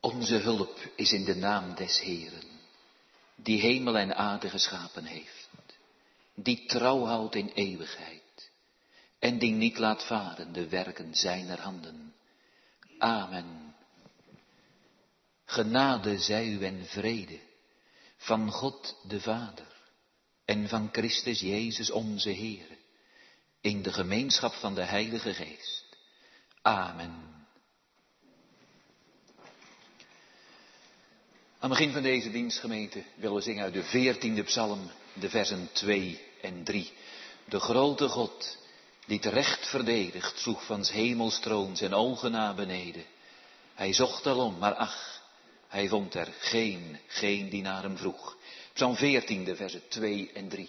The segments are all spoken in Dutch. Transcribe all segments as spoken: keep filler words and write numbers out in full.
Onze hulp is in de naam des Heeren, die hemel en aarde geschapen heeft, die trouw houdt in eeuwigheid en die niet laat varen de werken zijner handen. Amen. Genade zij u en vrede van God de Vader en van Christus Jezus onze Heer, in de gemeenschap van de Heilige Geest. Amen. Aan het begin van deze dienstgemeente willen we zingen uit de veertiende psalm, de versen twee en drie. De grote God, die het recht verdedigt, sloeg van 's hemels troon zijn ogen naar beneden. Hij zocht alom, maar ach, hij vond er geen, geen die naar hem vroeg. Psalm veertien, de versen twee en drie.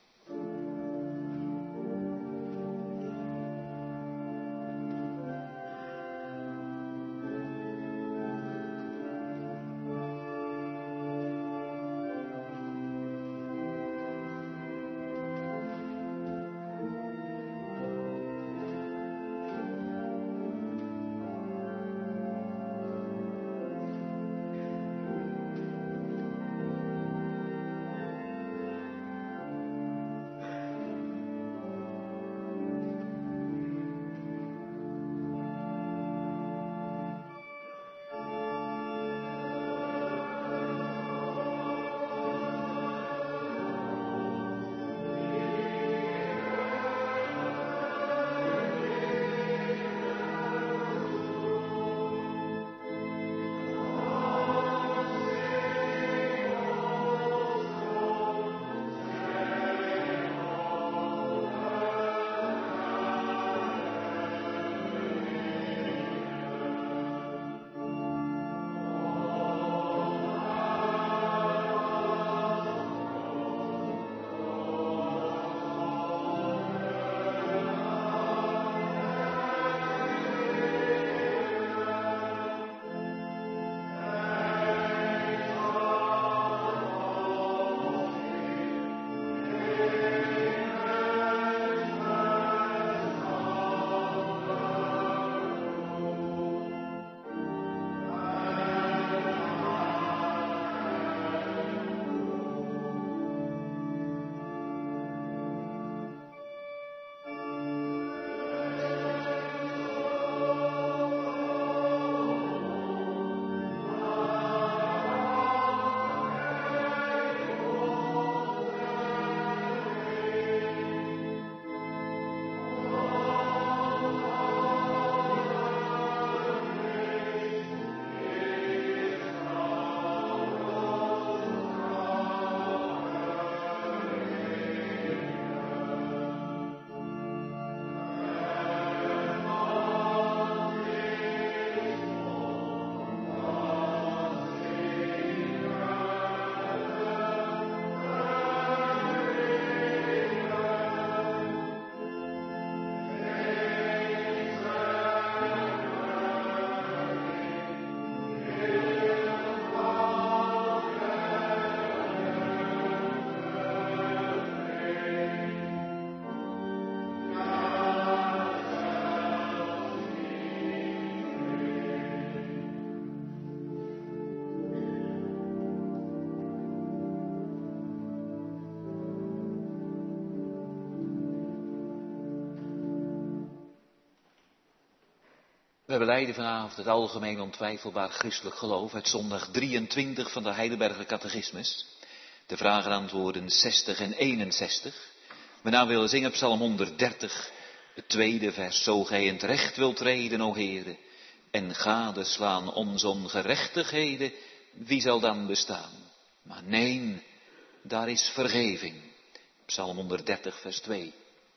We belijden vanavond het algemeen ontwijfelbaar christelijk geloof uit zondag drieëntwintig van de Heidelberger Catechismus. De vragen en antwoorden zestig en eenenzestig. We nou willen zingen psalm honderddertig, het tweede vers. Zo gij in het recht wilt treden, o Heere, en gadeslaan onze ongerechtigheden, wie zal dan bestaan? Maar nee, daar is vergeving. Psalm honderddertig, vers twee.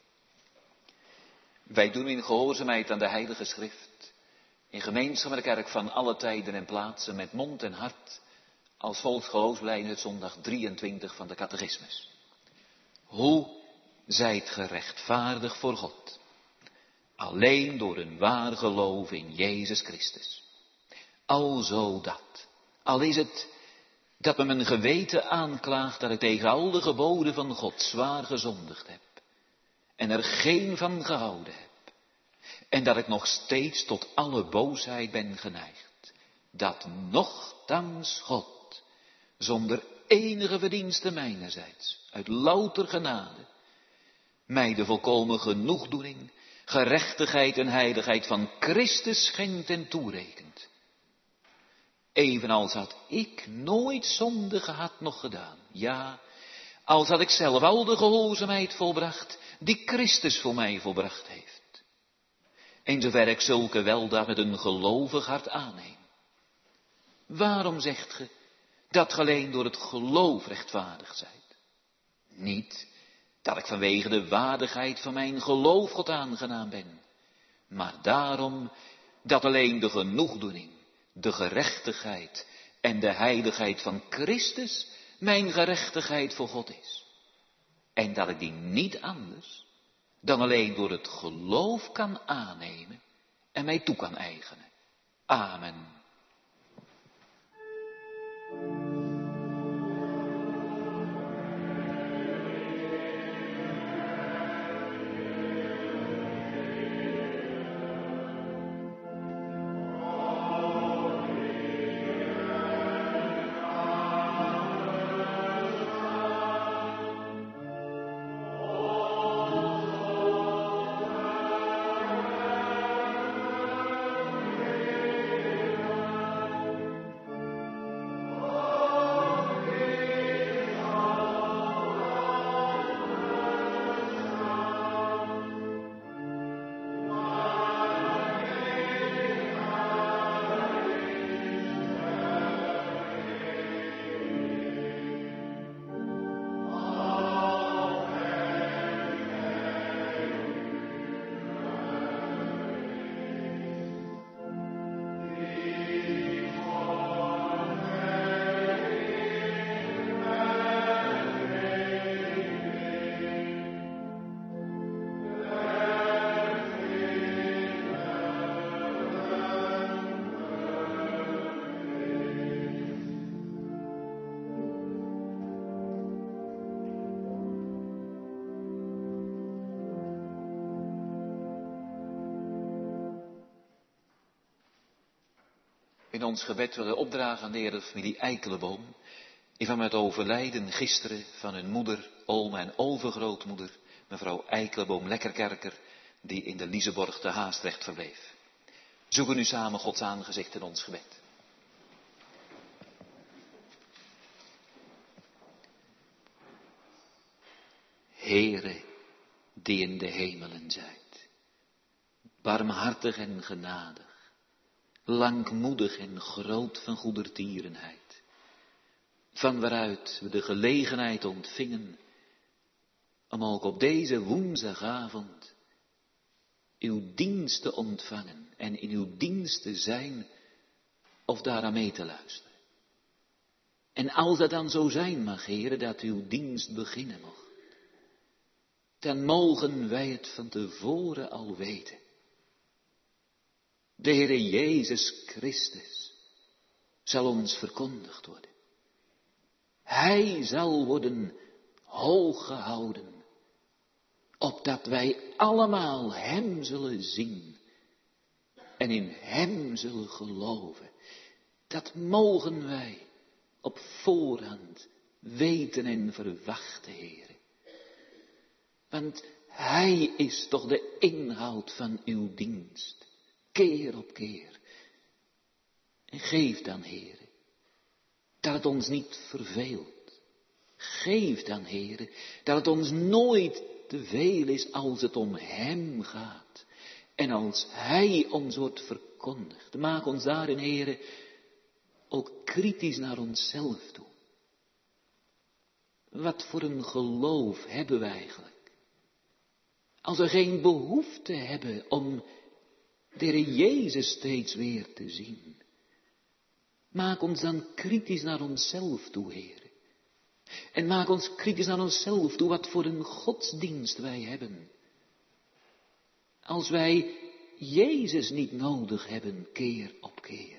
Wij doen in gehoorzaamheid aan de Heilige Schrift, in gemeenschap met de kerk van alle tijden en plaatsen, met mond en hart, als volgt geloofsbelijdenis uit zondag drieëntwintig van de Catechismus. Hoe zijt gerechtvaardig voor God? Alleen door een waar geloof in Jezus Christus. Alzo dat, al is het dat me mijn geweten aanklaagt dat ik tegen al de geboden van God zwaar gezondigd heb en er geen van gehouden heb. En dat ik nog steeds tot alle boosheid ben geneigd. dat nochtans God, zonder enige verdienste mijnerzijds, uit louter genade, mij de volkomen genoegdoening, gerechtigheid en heiligheid van Christus schenkt en toerekent. Evenals had ik nooit zonde gehad nog gedaan. Ja, als had ik zelf al de gehoorzaamheid volbracht, die Christus voor mij volbracht heeft. En zover ik zulke weldaad met een gelovig hart aanneem. Waarom zegt ge dat ge alleen door het geloof rechtvaardig zijt? Niet dat ik vanwege de waardigheid van mijn geloof God aangenaam ben, maar daarom dat alleen de genoegdoening, de gerechtigheid en de heiligheid van Christus mijn gerechtigheid voor God is. En dat ik die niet anders dan alleen door het geloof kan aannemen en mij toe kan eigenen. Amen. In ons gebed willen we opdragen aan de Heer familie Eikelenboom, in van het overlijden gisteren van hun moeder, oma en overgrootmoeder, mevrouw Eikelenboom Lekkerkerker, die in de Liseborg te Haastrecht verbleef. Zoeken nu samen Gods aangezicht in ons gebed. Heere, die in de hemelen zijt, barmhartig en genadig, langmoedig en groot van goedertierenheid, van waaruit we de gelegenheid ontvingen om ook op deze woensdagavond uw dienst te ontvangen en in uw dienst te zijn of daaraan mee te luisteren. En als dat dan zo zijn mag, Heere, dat uw dienst beginnen mocht, dan mogen wij het van tevoren al weten. De Heere Jezus Christus zal ons verkondigd worden. Hij zal worden hoog gehouden, opdat wij allemaal hem zullen zien en in hem zullen geloven. Dat mogen wij op voorhand weten en verwachten, Heere. Want hij is toch de inhoud van uw dienst, keer op keer. En geef dan, Heere, dat het ons niet verveelt. Geef dan, Heere, dat het ons nooit te veel is als het om hem gaat. En als hij ons wordt verkondigd. Maak ons daarin, Heere, ook kritisch naar onszelf toe. Wat voor een geloof hebben we eigenlijk? Als we geen behoefte hebben om de Heer Jezus steeds weer te zien. Maak ons dan kritisch naar onszelf toe, Heer. En maak ons kritisch naar onszelf toe wat voor een godsdienst wij hebben. Als wij Jezus niet nodig hebben, keer op keer.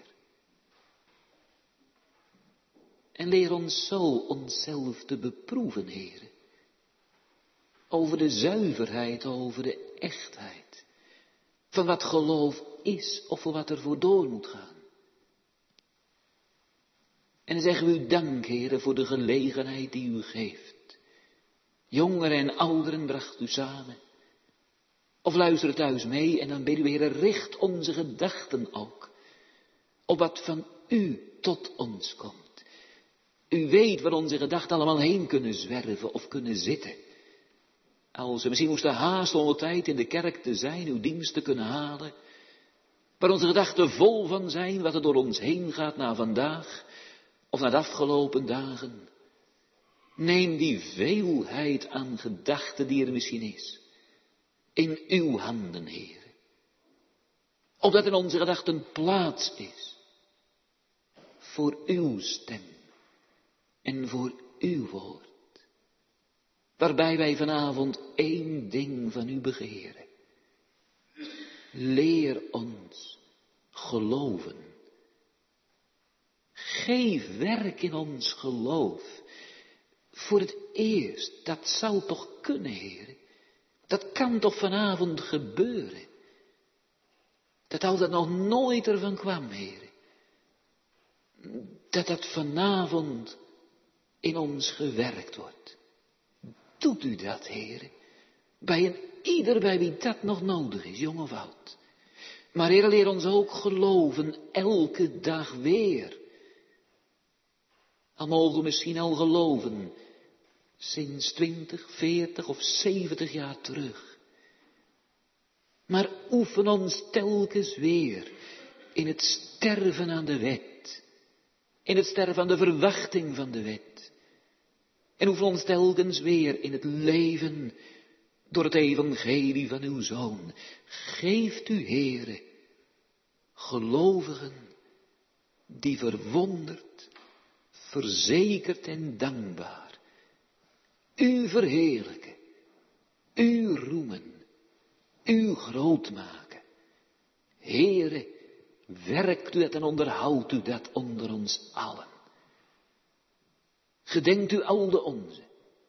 En leer ons zo onszelf te beproeven, Heer. Over de zuiverheid, over de echtheid. Van wat geloof is of voor wat er voor door moet gaan. En zeggen we u dank, Heere, voor de gelegenheid die u geeft. Jongeren en ouderen bracht u samen. Of luister thuis mee en dan bid u, Heere, richt onze gedachten ook op wat van u tot ons komt. U weet waar onze gedachten allemaal heen kunnen zwerven of kunnen zitten. Als we misschien moesten haasten om de tijd in de kerk te zijn, uw dienst te kunnen halen. Waar onze gedachten vol van zijn, wat er door ons heen gaat na vandaag of na de afgelopen dagen. Neem die veelheid aan gedachten die er misschien is, in uw handen, Heer. Opdat in onze gedachten plaats is voor uw stem en voor uw woord. Waarbij wij vanavond één ding van u begeren. Leer ons geloven. Geef werk in ons geloof. Voor het eerst, dat zou toch kunnen, Heer. Dat kan toch vanavond gebeuren. Dat als dat nog nooit ervan kwam, Heer. Dat dat vanavond in ons gewerkt wordt. Doet u dat, Heer. Bij een ieder bij wie dat nog nodig is, jong of oud. Maar Heer, leer ons ook geloven, elke dag weer. Al mogen we misschien al geloven, sinds twintig, veertig of zeventig jaar terug. Maar oefen ons telkens weer in het sterven aan de wet. In het sterven aan de verwachting van de wet. En oefen ons telkens weer in het leven door het evangelie van uw Zoon. Geeft u, Heere, gelovigen die verwonderd, verzekerd en dankbaar u verheerlijken, u roemen, u groot maken. Heere, werkt u dat en onderhoudt u dat onder ons allen. Gedenkt u al de onze.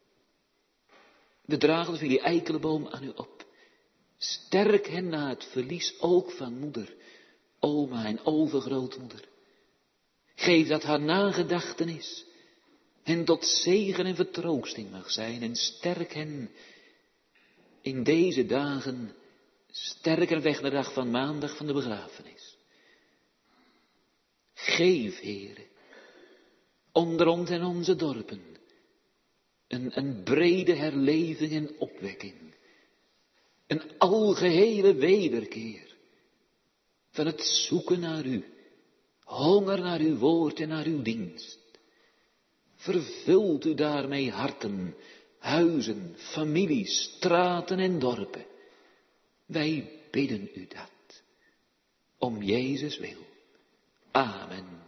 We dragen de familie Eikelenboom aan u op. Sterk hen na het verlies ook van moeder, oma en overgrootmoeder. Geef dat haar nagedachtenis hen tot zegen en vertroosting mag zijn. En sterk hen in deze dagen, sterk hen weg naar de dag van maandag van de begrafenis. Geef, Heere, onder ons en onze dorpen, een, een brede herleving en opwekking. Een algehele wederkeer van het zoeken naar u, honger naar uw woord en naar uw dienst. Vervult u daarmee harten, huizen, families, straten en dorpen. Wij bidden u dat, om Jezus wil. Amen.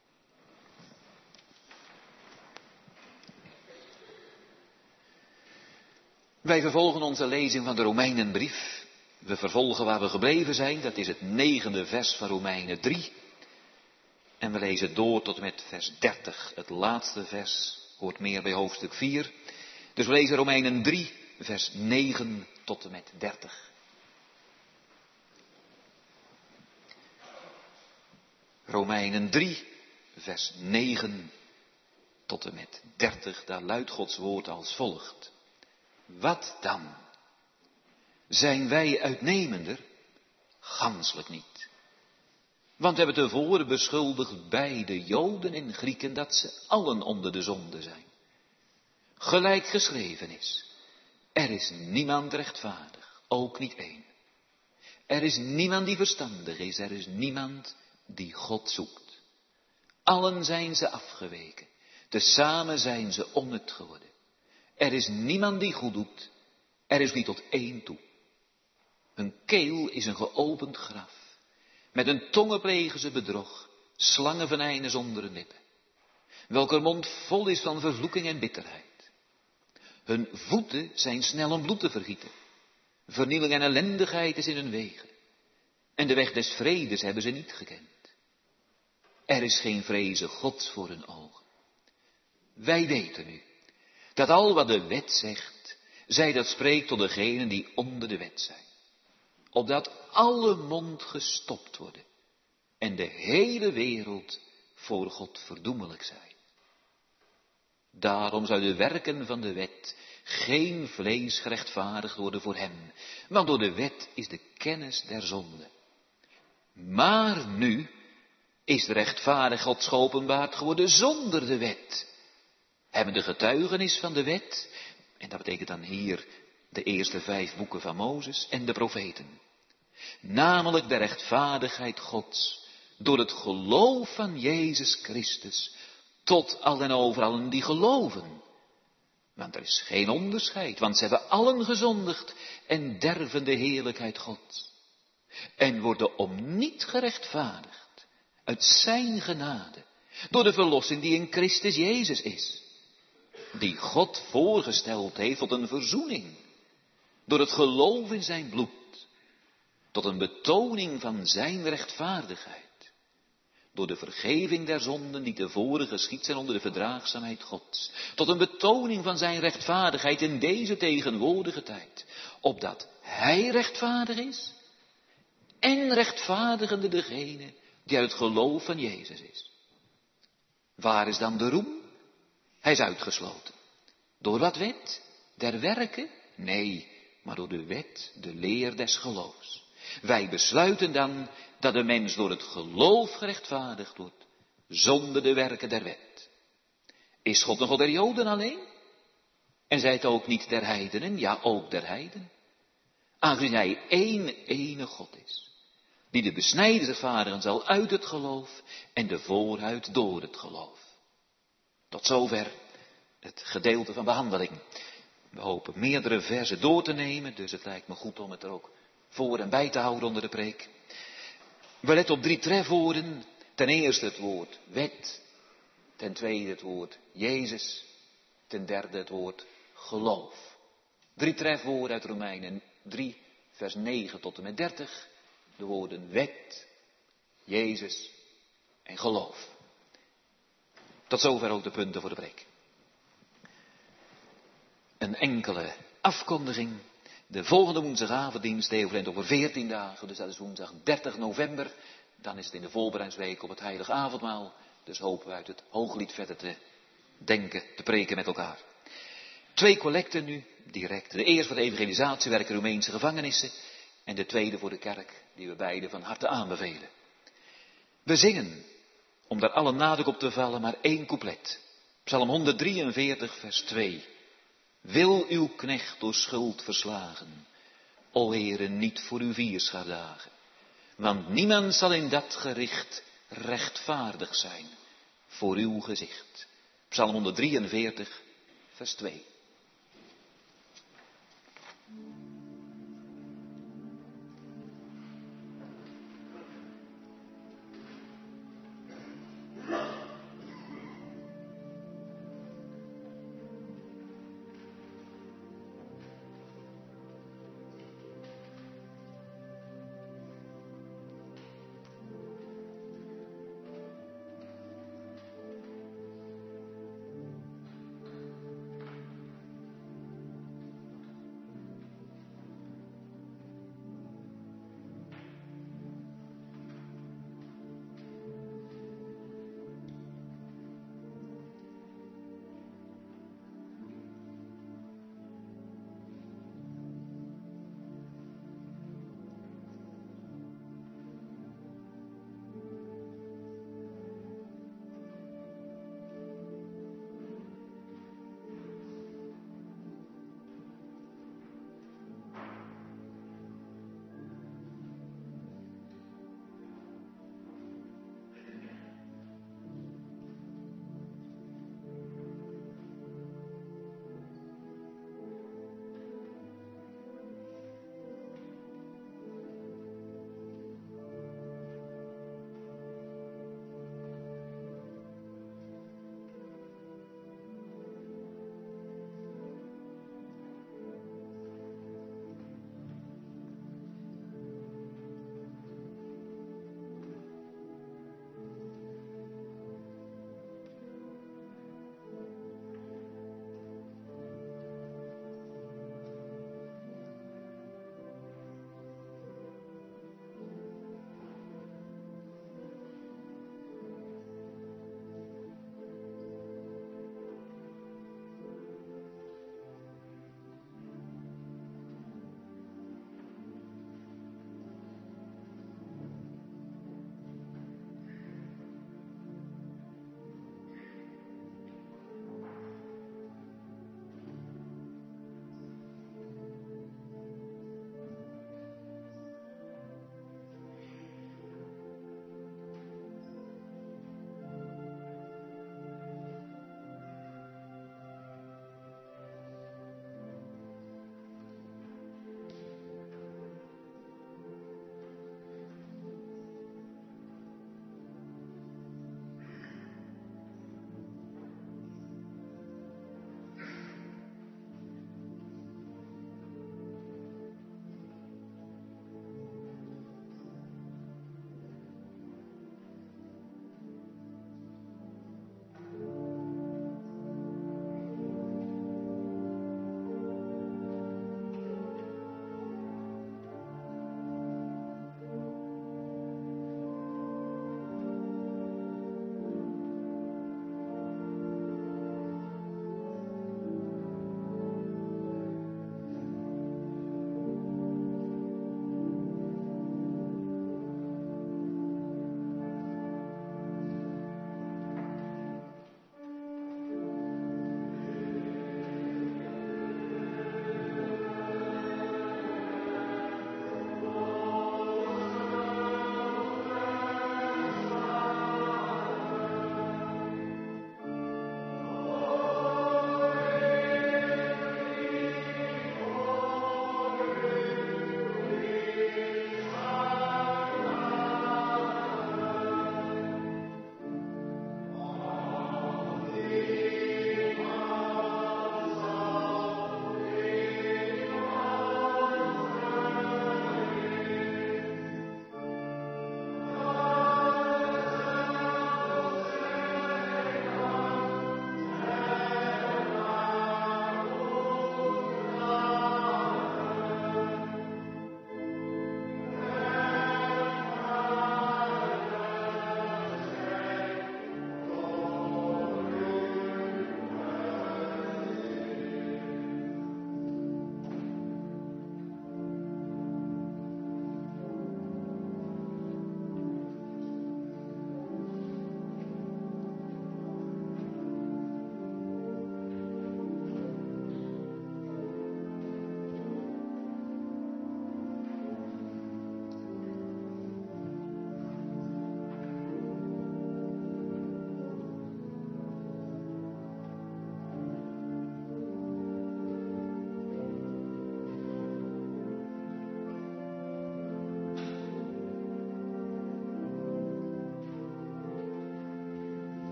Wij vervolgen onze lezing van de Romeinenbrief. We vervolgen waar we gebleven zijn, dat is het negende vers van Romeinen drie. En we lezen door tot en met vers dertig. Het laatste vers hoort meer bij hoofdstuk vier. Dus we lezen Romeinen drie, vers negen tot en met dertig. Romeinen drie, vers negen tot en met dertig. Daar luidt Gods woord als volgt. Wat dan? Zijn wij uitnemender? Ganselijk niet. Want we hebben tevoren beschuldigd beide Joden en Grieken dat ze allen onder de zonde zijn. Gelijk geschreven is, er is niemand rechtvaardig, ook niet één. Er is niemand die verstandig is, er is niemand die God zoekt. Allen zijn ze afgeweken, tezamen zijn ze onnut geworden. Er is niemand die goed doet, er is niet tot één toe. Hun keel is een geopend graf. Met hun tongen plegen ze bedrog, slangenvenijnen zonder hun lippen. Welker mond vol is van vervloeking en bitterheid. Hun voeten zijn snel om bloed te vergieten. Vernieling en ellendigheid is in hun wegen. En de weg des vredes hebben ze niet gekend. Er is geen vreze Gods voor hun ogen. Wij weten nu dat al wat de wet zegt, zij dat spreekt tot degenen die onder de wet zijn. Opdat alle mond gestopt worden en de hele wereld voor God verdoemelijk zijn. Daarom zou de werken van de wet geen vlees gerechtvaardigd worden voor hem, want door de wet is de kennis der zonde. Maar nu is de rechtvaardig God geopenbaard geworden zonder de wet. Hebben de getuigenis van de wet, en dat betekent dan hier de eerste vijf boeken van Mozes en de profeten. Namelijk de rechtvaardigheid Gods, door het geloof van Jezus Christus, tot al en overal die geloven. Want er is geen onderscheid, want ze hebben allen gezondigd en derven de heerlijkheid Gods. En worden om niet gerechtvaardigd uit zijn genade, door de verlossing die in Christus Jezus is. Die God voorgesteld heeft tot een verzoening, door het geloof in zijn bloed, tot een betoning van zijn rechtvaardigheid. Door de vergeving der zonden die tevoren geschied zijn onder de verdraagzaamheid Gods. Tot een betoning van zijn rechtvaardigheid in deze tegenwoordige tijd. Opdat hij rechtvaardig is en rechtvaardigende degene die uit het geloof van Jezus is. Waar is dan de roem? Hij is uitgesloten. Door wat wet? Der werken? Nee, maar door de wet, de leer des geloofs. Wij besluiten dan dat de mens door het geloof gerechtvaardigd wordt, zonder de werken der wet. Is God een God der Joden alleen? En zij het ook niet der heidenen? Ja, ook der heidenen. Aangezien hij één ene God is, die de besnijders rechtvaardigen zal uit het geloof en de voorhuid door het geloof. Tot zover het gedeelte van behandeling. We hopen meerdere versen door te nemen, dus het lijkt me goed om het er ook voor en bij te houden onder de preek. We letten op drie trefwoorden. Ten eerste het woord wet. Ten tweede het woord Jezus. Ten derde het woord geloof. Drie trefwoorden uit Romeinen drie, vers negen tot en met dertig. De woorden wet, Jezus en geloof. Tot zover ook de punten voor de preek. Een enkele afkondiging. De volgende woensdagavonddienst evenement over veertien dagen, dus dat is woensdag dertig november. Dan is het in de voorbereidingsweek op het heilige avondmaal. Dus hopen we uit het Hooglied verder te denken, te preken met elkaar. Twee collecten nu, direct. De eerste voor de evangelisatiewerk in Roemeense gevangenissen. En de tweede voor de kerk, die we beide van harte aanbevelen. We zingen, om daar alle nadruk op te vallen, maar één couplet. Psalm honderddrieënveertig, vers twee. Wil uw knecht door schuld verslagen, o Heere, niet voor uw vierschaardagen. Want niemand zal in dat gericht rechtvaardig zijn voor uw gezicht. Psalm honderddrieënveertig, vers twee.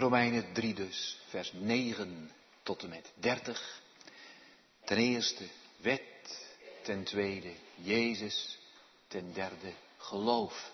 Romeinen drie dus, vers negen tot en met dertig. Ten eerste wet, ten tweede Jezus, ten derde geloof.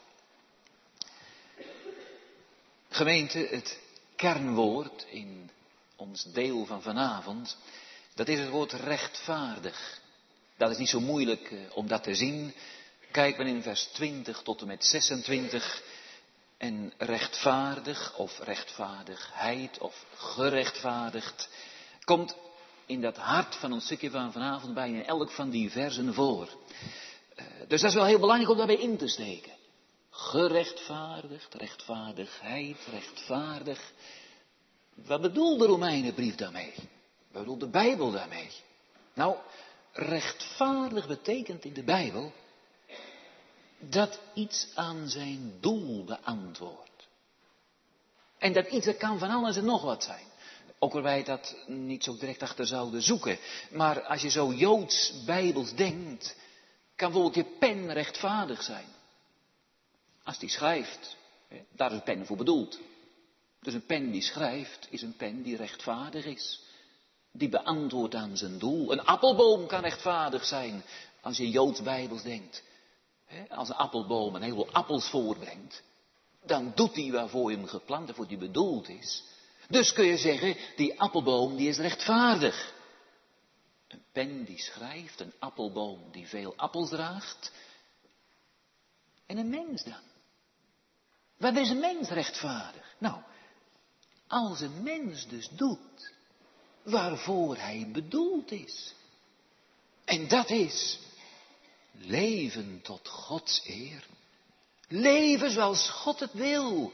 Gemeente, het kernwoord in ons deel van vanavond, dat is het woord rechtvaardig. Dat is niet zo moeilijk uh, om dat te zien. Kijk maar in vers twintig tot en met zesentwintig. En rechtvaardig of rechtvaardigheid of gerechtvaardigd komt in dat hart van ons stukje van vanavond bij in elk van die versen voor. Uh, dus dat is wel heel belangrijk om daarbij in te steken. Gerechtvaardigd, rechtvaardigheid, rechtvaardig. Wat bedoelt de Romeinenbrief daarmee? Wat bedoelt de Bijbel daarmee? Nou, rechtvaardig betekent in de Bijbel dat iets aan zijn doel beantwoordt. En dat iets, dat kan van alles en nog wat zijn. Ook al wij dat niet zo direct achter zouden zoeken. Maar als je zo Joods Bijbels denkt, kan bijvoorbeeld je pen rechtvaardig zijn. Als die schrijft, daar is een pen voor bedoeld. Dus een pen die schrijft, is een pen die rechtvaardig is. Die beantwoordt aan zijn doel. Een appelboom kan rechtvaardig zijn, als je Joods Bijbels denkt. Als een appelboom een heleboel appels voortbrengt, dan doet hij waarvoor je hem geplant en voor die bedoeld is. Dus kun je zeggen, die appelboom die is rechtvaardig. Een pen die schrijft, een appelboom die veel appels draagt. En een mens dan? Wat is een mens rechtvaardig? Nou, als een mens dus doet waarvoor hij bedoeld is. En dat is leven tot Gods eer. Leven zoals God het wil.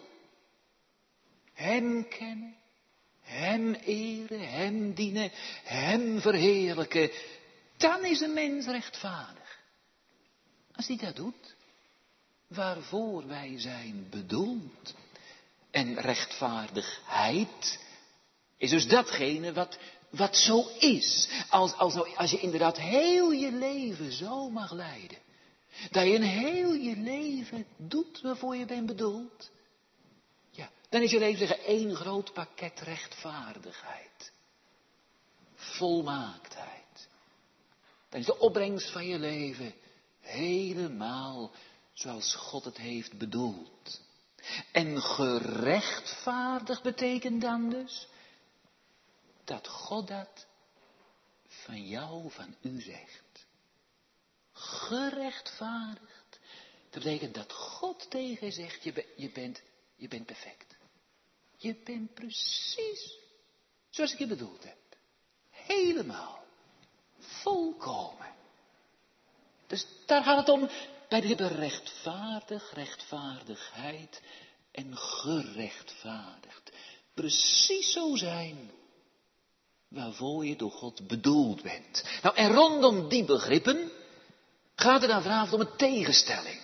Hem kennen, hem eren, hem dienen, hem verheerlijken. Dan is een mens rechtvaardig. Als hij dat doet, waarvoor wij zijn bedoeld. En rechtvaardigheid is dus datgene wat, wat zo is. Als, als, nou, als je inderdaad heel je leven zo mag leiden. Dat je een heel je leven doet waarvoor je bent bedoeld. Ja, dan is je leven zeggen één groot pakket rechtvaardigheid. Volmaaktheid. Dan is de opbrengst van je leven helemaal zoals God het heeft bedoeld. En gerechtvaardigd betekent dan dus dat God dat van jou, van u zegt. Gerechtvaardigd. Dat betekent dat God tegen je zegt, je, be, je, bent, je bent perfect. Je bent precies zoals ik je bedoeld heb. Helemaal. Volkomen. Dus daar gaat het om. Wij hebben rechtvaardig, rechtvaardigheid en gerechtvaardigd. Precies zo zijn waarvoor je door God bedoeld bent. Nou, en rondom die begrippen gaat het dan vanavond om een tegenstelling.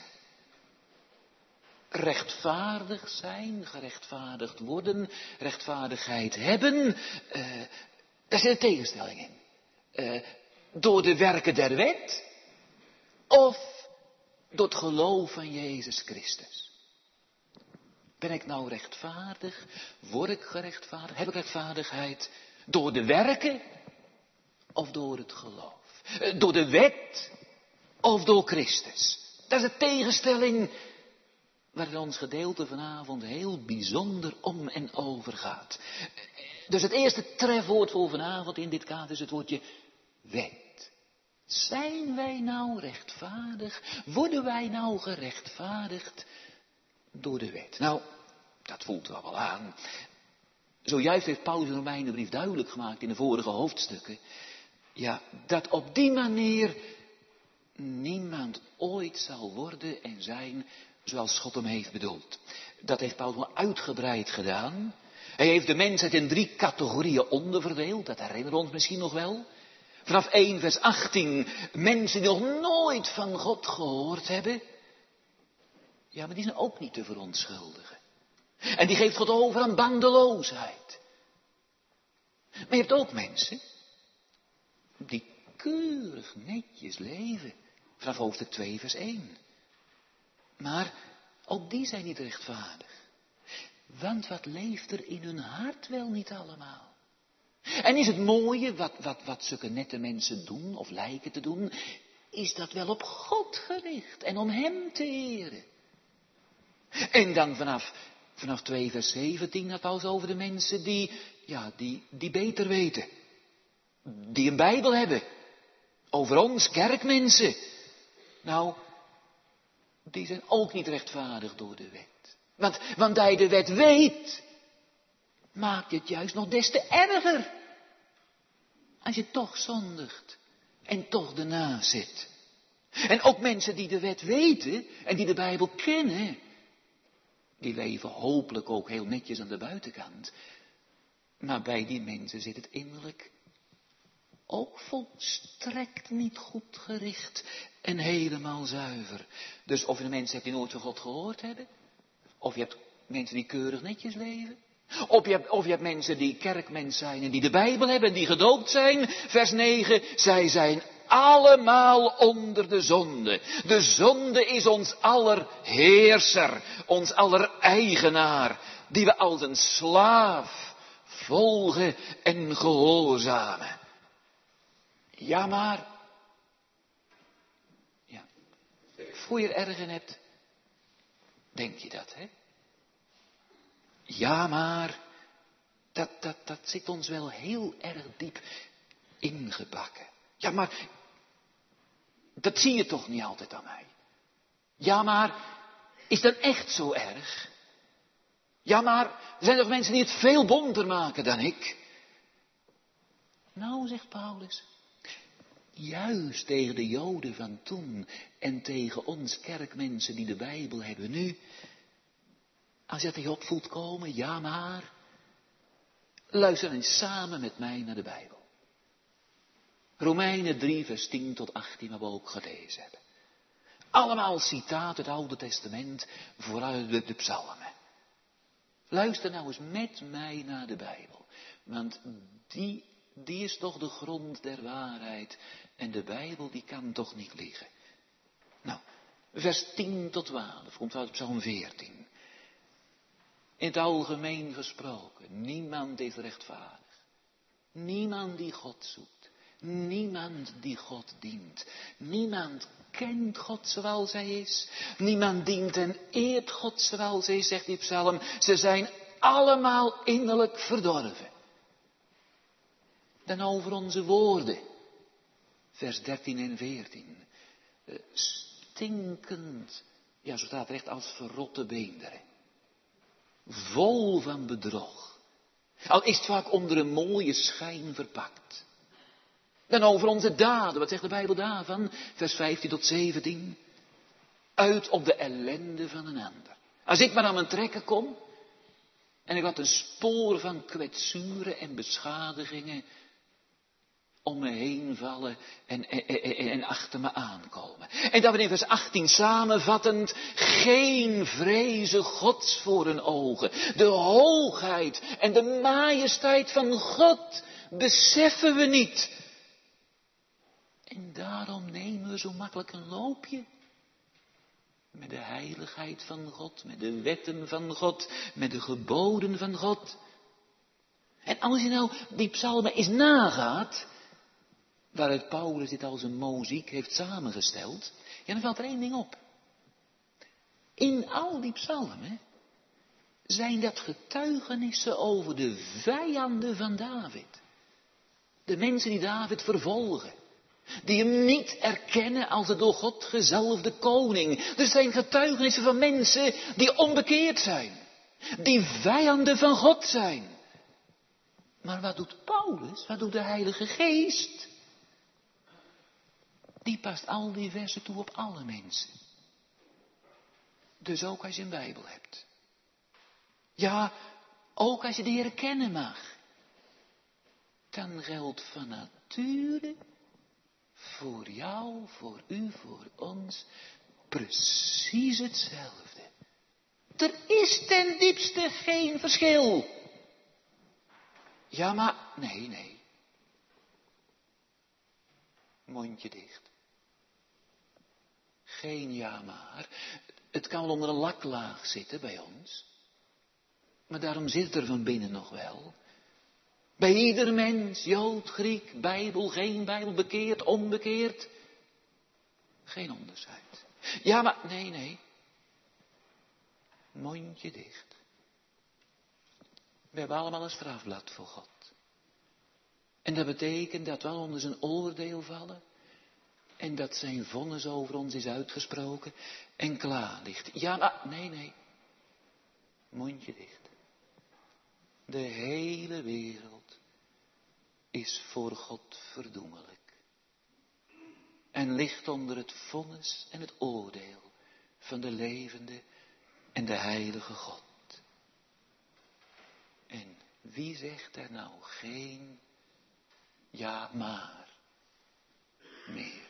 Rechtvaardig zijn, gerechtvaardigd worden, rechtvaardigheid hebben, uh, daar zit een tegenstelling in. Uh, door de werken der wet of door het geloof van Jezus Christus. Ben ik nou rechtvaardig? Word ik gerechtvaardigd? Heb ik rechtvaardigheid door de werken of door het geloof? Door de wet of door Christus? Dat is de tegenstelling waar in ons gedeelte vanavond heel bijzonder om en over gaat. Dus het eerste trefwoord voor vanavond in dit kader is het woordje wet. Zijn wij nou rechtvaardig? Worden wij nou gerechtvaardigd door de wet? Nou, dat voelt wel wel aan. Zojuist heeft Paulus in de Romeinenbrief duidelijk gemaakt in de vorige hoofdstukken. Ja, dat op die manier niemand ooit zal worden en zijn zoals God hem heeft bedoeld. Dat heeft Paulus wel uitgebreid gedaan. Hij heeft de mensheid in drie categorieën onderverdeeld. Dat herinneren we ons misschien nog wel. Vanaf één vers achttien, mensen die nog nooit van God gehoord hebben. Ja, maar die zijn ook niet te verontschuldigen. En die geeft God over aan bandeloosheid. Maar je hebt ook mensen die keurig netjes leven. Vanaf hoofdstuk twee vers één. Maar ook die zijn niet rechtvaardig. Want wat leeft er in hun hart wel niet allemaal? En is het mooie wat, wat, wat zulke nette mensen doen of lijken te doen, is dat wel op God gericht en om hem te eren? En dan vanaf, vanaf twee vers zeventien gaat Paulus over de mensen die, ja, die, die beter weten. Die een Bijbel hebben. Over ons, kerkmensen. Nou, die zijn ook niet rechtvaardig door de wet. Want, want hij de wet weet, maakt het juist nog des te erger. Als je toch zondigt en toch erna zit. En ook mensen die de wet weten en die de Bijbel kennen, die leven hopelijk ook heel netjes aan de buitenkant. Maar bij die mensen zit het innerlijk ook volstrekt niet goed gericht en helemaal zuiver. Dus of je de mensen hebt die nooit van God gehoord hebben, of je hebt mensen die keurig netjes leven, of je hebt, of je hebt mensen die kerkmens zijn en die de Bijbel hebben en die gedoopt zijn. Vers negen, zij zijn allemaal onder de zonde. De zonde is ons aller heerser, ons aller eigenaar, die we als een slaaf volgen en gehoorzamen. Ja, maar, ja, voor je er erg in hebt, denk je dat, hè? Ja, maar, dat, dat, dat zit ons wel heel erg diep ingebakken. Ja, maar, dat zie je toch niet altijd aan mij. Ja, maar, is dat echt zo erg? Ja, maar, er zijn toch mensen die het veel bonter maken dan ik? Nou, zegt Paulus, juist tegen de Joden van toen en tegen ons kerkmensen die de Bijbel hebben nu, als je dat je op voelt komen, ja maar, luister eens samen met mij naar de Bijbel. Romeinen drie vers tien tot achttien, waar we ook gelezen hebben. Allemaal citaat uit het Oude Testament, vooruit de, de psalmen. Luister nou eens met mij naar de Bijbel, want die, die is toch de grond der waarheid en de Bijbel die kan toch niet liegen. Nou, vers tien tot twaalf, komt uit psalm veertien. In het algemeen gesproken, niemand is rechtvaardig. Niemand die God zoekt. Niemand die God dient. Niemand kent God zoals hij is. Niemand dient en eert God zoals hij is, zegt die psalm. Ze zijn allemaal innerlijk verdorven. Dan over onze woorden. Vers dertien en veertien. Stinkend, ja zo staat er echt als verrotte beenderen. Vol van bedrog. Al is het vaak onder een mooie schijn verpakt. Dan over onze daden, wat zegt de Bijbel daarvan? Vers vijftien tot zeventien. Uit op de ellende van een ander. Als ik maar aan mijn trekken kom, en ik had een spoor van kwetsuren en beschadigingen om me heen vallen en, en, en, en achter me aankomen. En dat we in vers achttien samenvattend, geen vrezen Gods voor hun ogen. De hoogheid en de majesteit van God beseffen we niet. En daarom nemen we zo makkelijk een loopje. Met de heiligheid van God, met de wetten van God, met de geboden van God. En als je nou die psalmen eens nagaat, waaruit Paulus dit als een mozaïek heeft samengesteld, ja, dan valt er één ding op. In al die psalmen zijn dat getuigenissen over de vijanden van David. De mensen die David vervolgen. Die hem niet erkennen als de door God gezalfde koning. Er zijn getuigenissen van mensen die onbekeerd zijn. Die vijanden van God zijn. Maar wat doet Paulus? Wat doet de Heilige Geest? Die past al die versen toe op alle mensen. Dus ook als je een Bijbel hebt. Ja, ook als je de Heer kennen mag. Dan geldt van nature voor jou, voor u, voor ons precies hetzelfde. Er is ten diepste geen verschil. Ja, maar nee, nee. Mondje dicht. Geen ja maar. Het kan wel onder een laklaag zitten bij ons. Maar daarom zit er van binnen nog wel. Bij ieder mens, Jood, Griek, Bijbel, geen Bijbel, bekeerd, onbekeerd. Geen onderscheid. Ja, maar nee, nee. Mondje dicht. We hebben allemaal een strafblad voor God. En dat betekent dat we onder zijn oordeel vallen. En dat zijn vonnis over ons is uitgesproken en klaar ligt. Ja, maar nee, nee. Mondje dicht. De hele wereld is voor God verdoemelijk. En ligt onder het vonnis en het oordeel van de levende en de heilige God. En wie zegt er nou geen ja maar meer?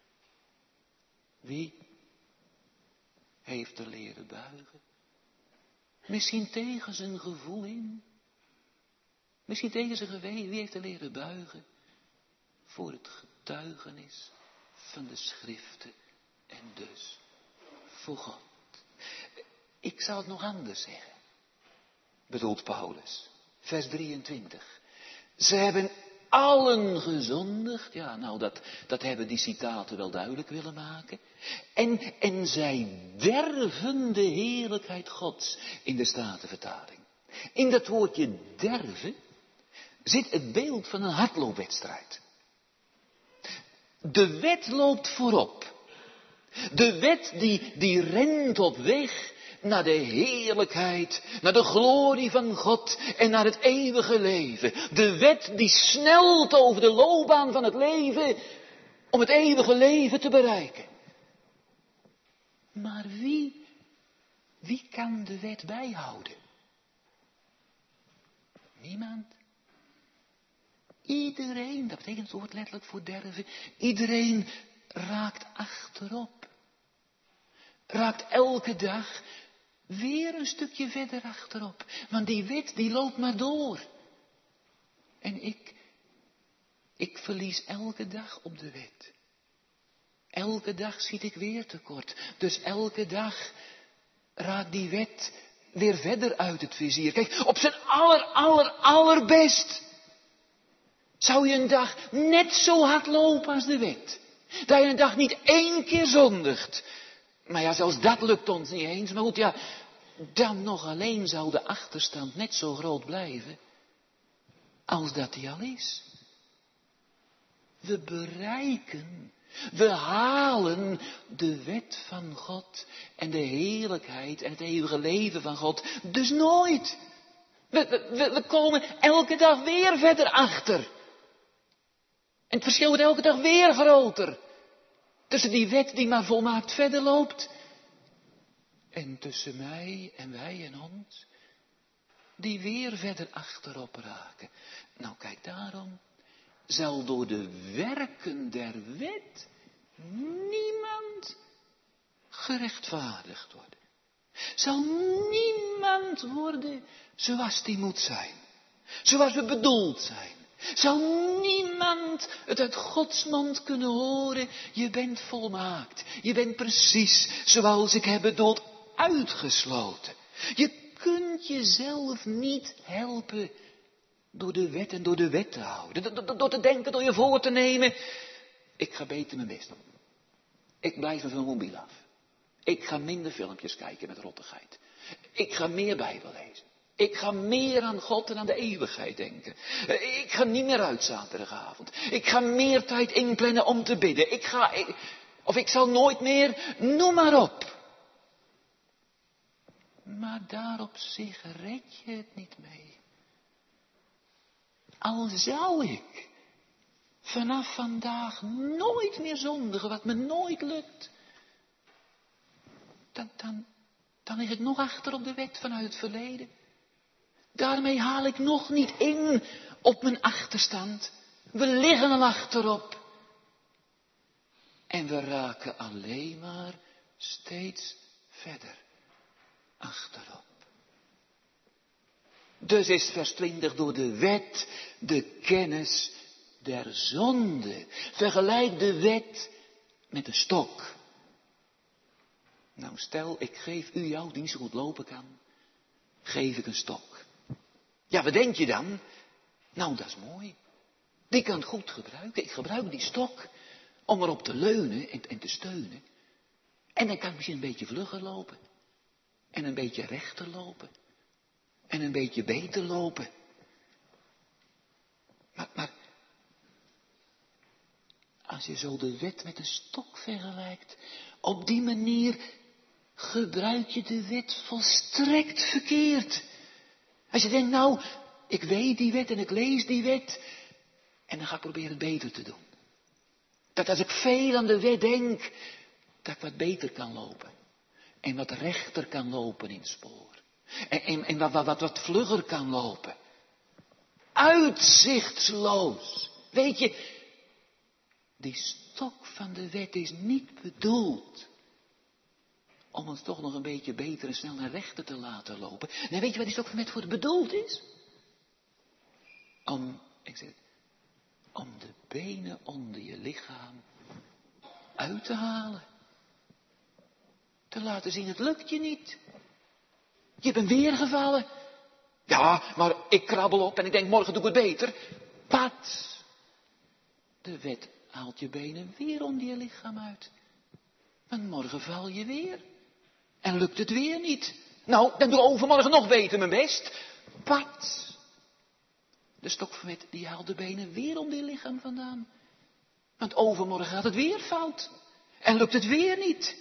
Wie heeft er leren buigen? Misschien tegen zijn gevoel in. Misschien tegen zijn geweten. Wie heeft er leren buigen? Voor het getuigenis van de schriften en dus voor God. Ik zal het nog anders zeggen. Bedoelt Paulus. Vers drieëntwintig. Ze hebben allen gezondigd. Ja, nou dat, dat hebben die citaten wel duidelijk willen maken. En, en zij derven de heerlijkheid Gods in de Statenvertaling. In dat woordje derven zit het beeld van een hardloopwedstrijd. De wet loopt voorop. De wet die, die rent op weg naar de heerlijkheid, naar de glorie van God en naar het eeuwige leven. De wet die snelt over de loopbaan van het leven om het eeuwige leven te bereiken. Maar wie, wie kan de wet bijhouden? Niemand. Iedereen, dat betekent het woord letterlijk voor derven, iedereen raakt achterop. Raakt elke dag weer een stukje verder achterop. Want die wet die loopt maar door. En ik, ik verlies elke dag op de wet. Elke dag schiet ik weer tekort. Dus elke dag raakt die wet weer verder uit het vizier. Kijk, op zijn aller, aller, allerbest zou je een dag net zo hard lopen als de wet. Dat je een dag niet één keer zondigt. Maar ja, zelfs dat lukt ons niet eens. Maar goed, ja, dan nog alleen zou de achterstand net zo groot blijven als dat die al is. We bereiken, we halen de wet van God en de heerlijkheid en het eeuwige leven van God dus nooit. We, we, we komen elke dag weer verder achter. En het verschil wordt elke dag weer groter. Tussen die wet die maar volmaakt verder loopt. En tussen mij en wij en ons. Die weer verder achterop raken. Nou kijk, daarom zal door de werken der wet niemand gerechtvaardigd worden. Zal niemand worden zoals die moet zijn. Zoals we bedoeld zijn. Zal niemand het uit Gods mond kunnen horen, je bent volmaakt, je bent precies zoals ik heb bedoeld, uitgesloten. Je kunt jezelf niet helpen door de wet en door de wet te houden, door, door te denken, door je voor te nemen. Ik ga beter mijn best doen. Ik blijf van mijn mobiel af. Ik ga minder filmpjes kijken met rottigheid. Ik ga meer Bijbel lezen. Ik ga meer aan God en aan de eeuwigheid denken. Ik ga niet meer uit zaterdagavond. Ik ga meer tijd inplannen om te bidden. Ik ga, ik, of ik zal nooit meer, noem maar op. Maar daar op zich red je het niet mee. Al zou ik vanaf vandaag nooit meer zondigen, wat me nooit lukt. Dan, dan, dan lig ik nog achter op de wet vanuit het verleden. Daarmee haal ik nog niet in op mijn achterstand. We liggen al achterop. En we raken alleen maar steeds verder achterop. Dus is vers twintig door de wet de kennis der zonde. Vergelijk de wet met een stok. Nou stel, ik geef u jou die niet zo goed lopen kan. Geef ik een stok. Ja, wat denk je dan? Nou, dat is mooi. Die kan het goed gebruiken. Ik gebruik die stok om erop te leunen en, en te steunen. En dan kan ik misschien een beetje vlugger lopen. En een beetje rechter lopen. En een beetje beter lopen. Maar, maar als je zo de wet met een stok vergelijkt, op die manier gebruik je de wet volstrekt verkeerd. Als je denkt, nou, ik weet die wet en ik lees die wet en dan ga ik proberen het beter te doen. Dat als ik veel aan de wet denk, dat ik wat beter kan lopen. En wat rechter kan lopen in het spoor. En, en, en wat, wat, wat vlugger kan lopen. Uitzichtsloos. Weet je, die stok van de wet is niet bedoeld om ons toch nog een beetje beter en snel naar rechter te laten lopen. Nee, weet je wat die stok van de wet voor bedoeld is? Om, ik zeg, om de benen onder je lichaam uit te halen. Te laten zien, het lukt je niet. Je bent weer gevallen. Ja, maar ik krabbel op en ik denk, morgen doe ik het beter. Pat! De wet haalt je benen weer onder je lichaam uit. Want morgen val je weer. En lukt het weer niet. Nou, dan doe ik overmorgen nog beter mijn best. Pat! De stok van wet, die haalt de benen weer onder je lichaam vandaan. Want overmorgen gaat het weer fout. En lukt het weer niet.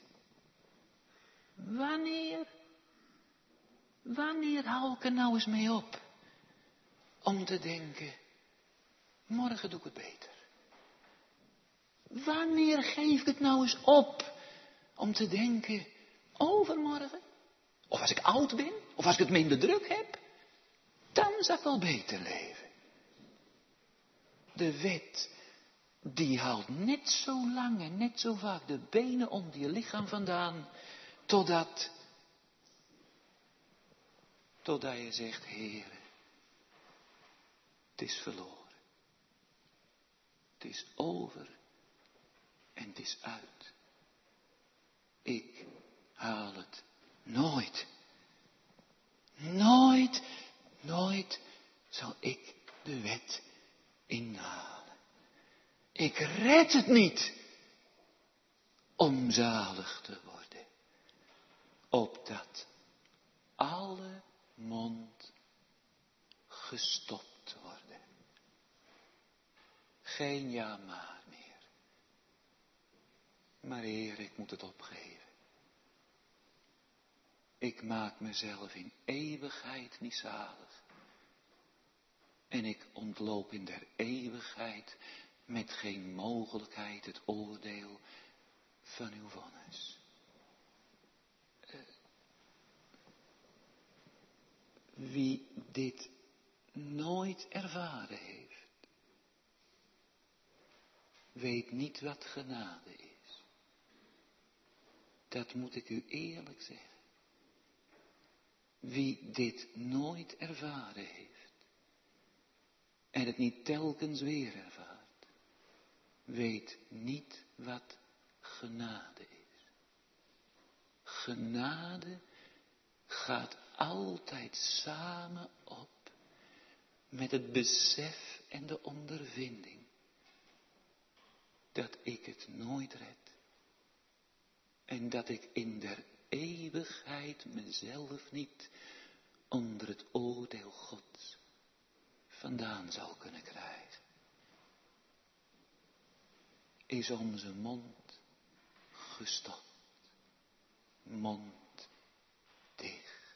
Wanneer? Wanneer hou ik er nou eens mee op? Om te denken, morgen doe ik het beter. Wanneer geef ik het nou eens op? Om te denken, overmorgen? Of als ik oud ben? Of als ik het minder druk heb? Dan zal ik wel beter leven. De wet, die haalt net zo lang en net zo vaak de benen onder je lichaam vandaan, totdat, totdat je zegt, Heere, het is verloren. Het is over en het is uit. Ik haal het nooit. Nooit, nooit zal ik de wet inhalen. Ik red het niet om zalig te worden. Opdat alle mond gestopt worden. Geen ja maar meer. Maar Heer, ik moet het opgeven. Ik maak mezelf in eeuwigheid niet zalig. En ik ontloop in der eeuwigheid met geen mogelijkheid het oordeel van uw vonnis. Uh, wie dit nooit ervaren heeft, weet niet wat genade is. Dat moet ik u eerlijk zeggen. Wie dit nooit ervaren heeft en het niet telkens weer ervaart, weet niet wat genade is. Genade gaat altijd samen op met het besef en de ondervinding dat ik het nooit red en dat ik in der eeuwigheid mezelf niet onder het oordeel Gods vandaan zal kunnen krijgen. Is onze mond gestopt, mond dicht.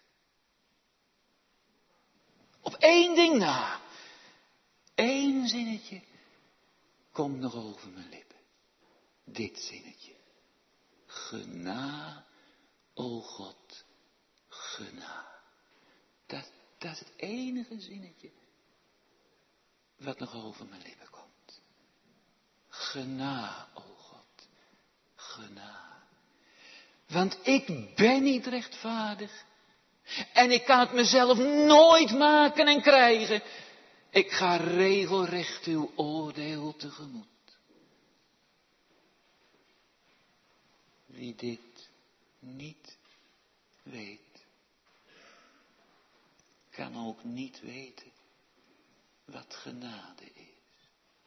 Op één ding na, één zinnetje komt nog over mijn lippen. Dit zinnetje. Gena, o God, gena. Dat, dat is het enige zinnetje wat nog over mijn lippen komt. Gena, o God, gena. Want ik ben niet rechtvaardig. En ik kan het mezelf nooit maken en krijgen. Ik ga regelrecht uw oordeel tegemoet. Wie dit niet weet. kan ook niet weten wat genade is.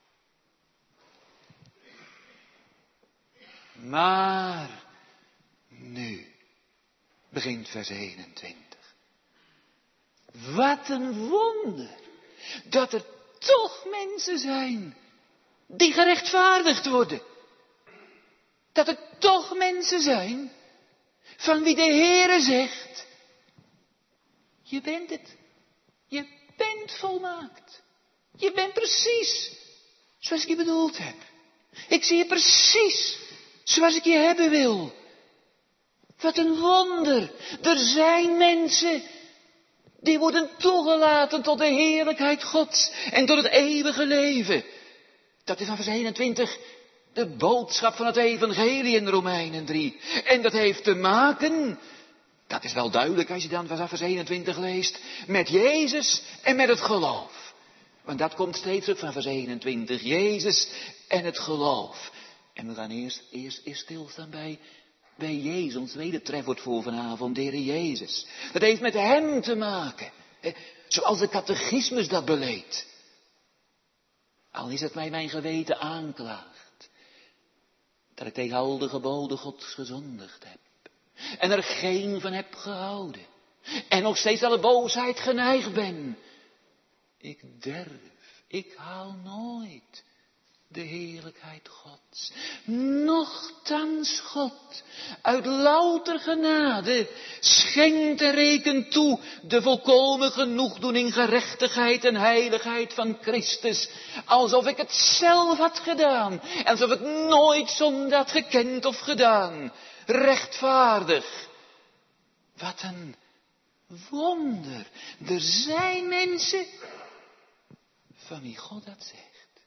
Maar nu begint vers eenentwintig. Wat een wonder dat er toch mensen zijn die gerechtvaardigd worden. Dat er toch mensen zijn van wie de Heere zegt, je bent het. Je bent volmaakt. Je bent precies zoals ik je bedoeld heb. Ik zie je precies zoals ik je hebben wil. Wat een wonder. Er zijn mensen die worden toegelaten tot de heerlijkheid Gods en tot het eeuwige leven. Dat is van vers eenentwintig de boodschap van het evangelie in Romeinen drie. En dat heeft te maken, dat is wel duidelijk als je dan vanaf vers eenentwintig leest, met Jezus en met het geloof. Want dat komt steeds op van vers eenentwintig. Jezus en het geloof. En we gaan eerst, eerst, eerst stilstaan bij, bij Jezus. Ons tweede trefwoord voor vanavond, de Heer Jezus. Dat heeft met hem te maken. Zoals de catechismus dat beleedt. Al is het mij mijn geweten aanklaagt. Dat ik tegen al de geboden Gods gezondigd heb. En er geen van heb gehouden. En nog steeds alle boosheid geneigd ben. Ik derf, ik haal nooit de heerlijkheid Gods. Nochtans God, uit louter genade, schenkt en rekent toe de volkomen genoegdoening, gerechtigheid en heiligheid van Christus. Alsof ik het zelf had gedaan. En alsof ik nooit zonde had gekend of gedaan. Rechtvaardig. Wat een wonder. Er zijn mensen van wie God dat zegt.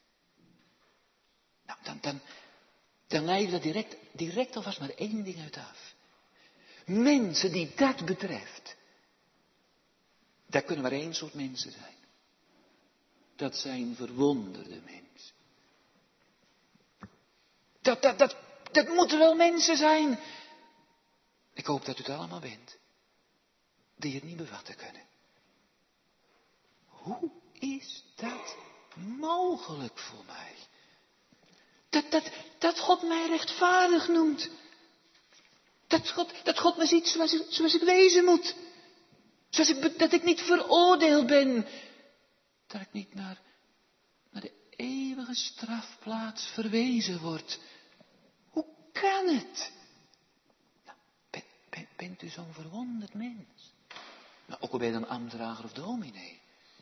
Nou, dan, dan, dan leiden we er direct, direct alvast maar één ding uit af. Mensen die dat betreft, daar kunnen maar één soort mensen zijn. Dat zijn verwonderde mensen. Dat, dat, dat, dat moeten wel mensen zijn. Ik hoop dat u het allemaal bent. Die het niet bevatten kunnen. Hoe is dat mogelijk voor mij? Dat, dat, dat God mij rechtvaardig noemt. Dat God, dat God me ziet zoals ik, zoals ik wezen moet. Zoals ik, dat ik niet veroordeeld ben. Dat ik niet naar, naar de eeuwige strafplaats verwezen word. Hoe kan het? Nou, ben, ben, bent u zo'n verwonderd mens? Nou, ook al ben je dan ambtenaar of dominee.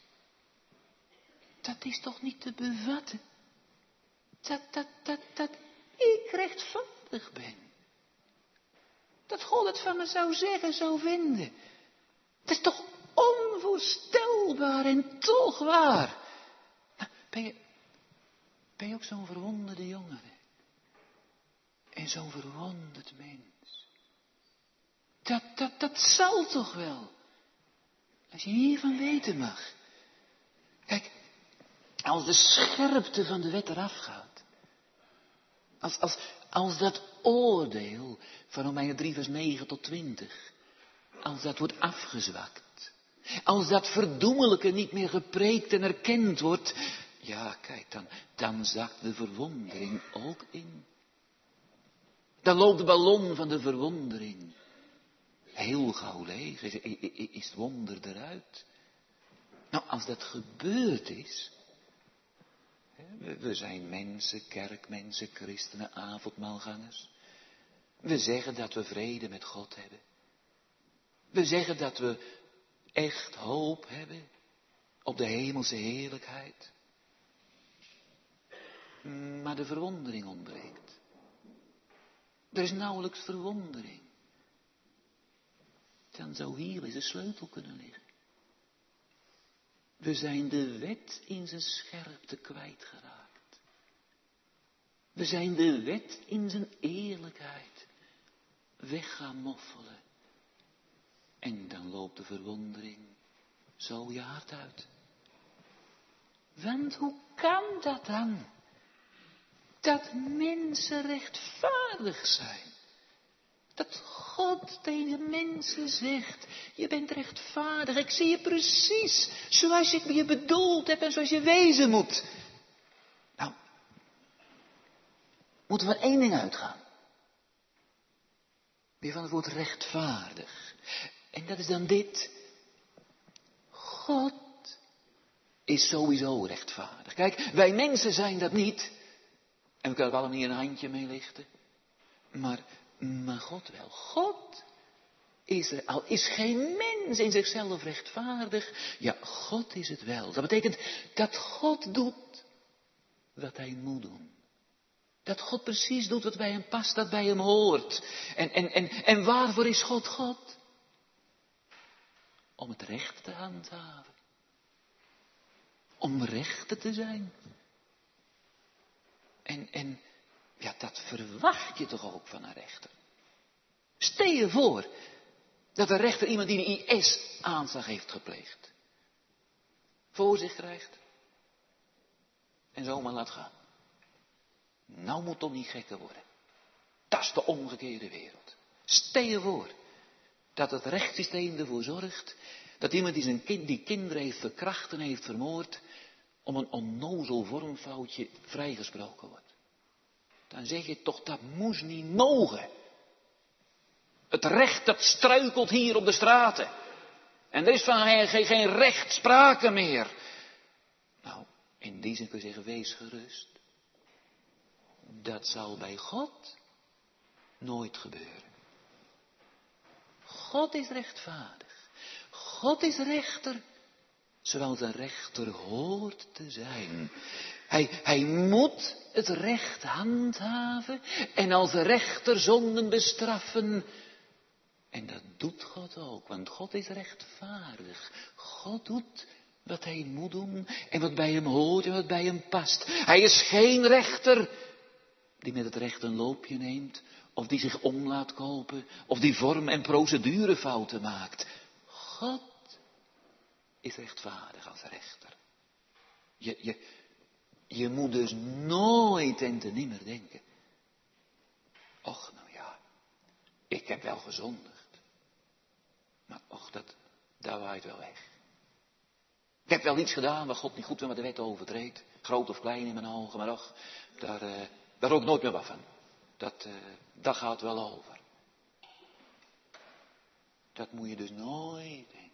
Dat is toch niet te bevatten? Dat, dat, dat, dat ik rechtvaardig ben. Dat God het van me zou zeggen, zou vinden. Dat is toch onvoorstelbaar en toch waar. Nou, ben je, ben je ook zo'n verwonderde jongere? En zo'n verwonderd mens? Dat, dat, dat zal toch wel. Als je hiervan weten mag. Kijk, als de scherpte van de wet eraf gaat. Als, als, als dat oordeel van Romeinen drie vers negen tot twintig. Als dat wordt afgezwakt. Als dat verdoemelijke niet meer gepreekt en erkend wordt. Ja, kijk, dan, dan zakt de verwondering ook in. Dan loopt de ballon van de verwondering heel gauw leeg. Is, is het wonder eruit? Nou, als dat gebeurd is. We zijn mensen, kerkmensen, christenen, avondmaalgangers. We zeggen dat we vrede met God hebben. We zeggen dat we echt hoop hebben op de hemelse heerlijkheid. Maar de verwondering ontbreekt. Er is nauwelijks verwondering. Dan zou hier eens de sleutel kunnen liggen. We zijn de wet in zijn scherpte kwijtgeraakt. We zijn de wet in zijn eerlijkheid weg gaan moffelen. En dan loopt de verwondering zo je hart uit. Want hoe kan dat dan? Dat mensen rechtvaardig zijn. Dat God God tegen mensen zegt, je bent rechtvaardig, ik zie je precies zoals ik je bedoeld heb en zoals je wezen moet. Nou, moeten we van één ding uitgaan. Weer van het woord rechtvaardig. En dat is dan dit. God is sowieso rechtvaardig. Kijk, wij mensen zijn dat niet. En we kunnen er allemaal niet een handje mee lichten. Maar, maar God wel. God is er, al is geen mens in zichzelf rechtvaardig. Ja, God is het wel. Dat betekent dat God doet wat hij moet doen. Dat God precies doet wat bij hem past, dat bij hem hoort. En, en, en, en waarvoor is God God? Om het recht te handhaven. Om rechter te zijn. En, en ja, dat verwacht je toch ook van een rechter. Stel je voor dat een rechter iemand die een I S-aanslag heeft gepleegd, voor zich krijgt en zomaar laat gaan. Nou moet toch niet gekker worden. Dat is de omgekeerde wereld. Stel je voor dat het rechtssysteem ervoor zorgt dat iemand die zijn kind, die kinderen heeft verkracht en heeft vermoord, om een onnozel vormfoutje vrijgesproken wordt. Dan zeg je toch, dat moest niet mogen. Het recht dat struikelt hier op de straten. En er is van geen, geen, geen recht sprake meer. Nou, in die zin kun je zeggen, wees gerust. Dat zal bij God nooit gebeuren. God is rechtvaardig. God is rechter, zoals een rechter hoort te zijn. Hij, hij moet het recht handhaven en als rechter zonden bestraffen. En dat doet God ook, want God is rechtvaardig. God doet wat hij moet doen en wat bij hem hoort en wat bij hem past. Hij is geen rechter die met het recht een loopje neemt, of die zich om laat kopen, of die vorm- en procedurefouten maakt. God is rechtvaardig als rechter. Je, je, je moet dus nooit en te nimmer denken, och nou ja, ik heb wel gezondigd, maar och, dat, dat waait wel weg. Ik heb wel iets gedaan waar God niet goed met de wet overtreedt, groot of klein in mijn ogen, maar och, daar... Uh, Daar ook nooit meer wat van. Dat, uh, dat gaat wel over. Dat moet je dus nooit denken.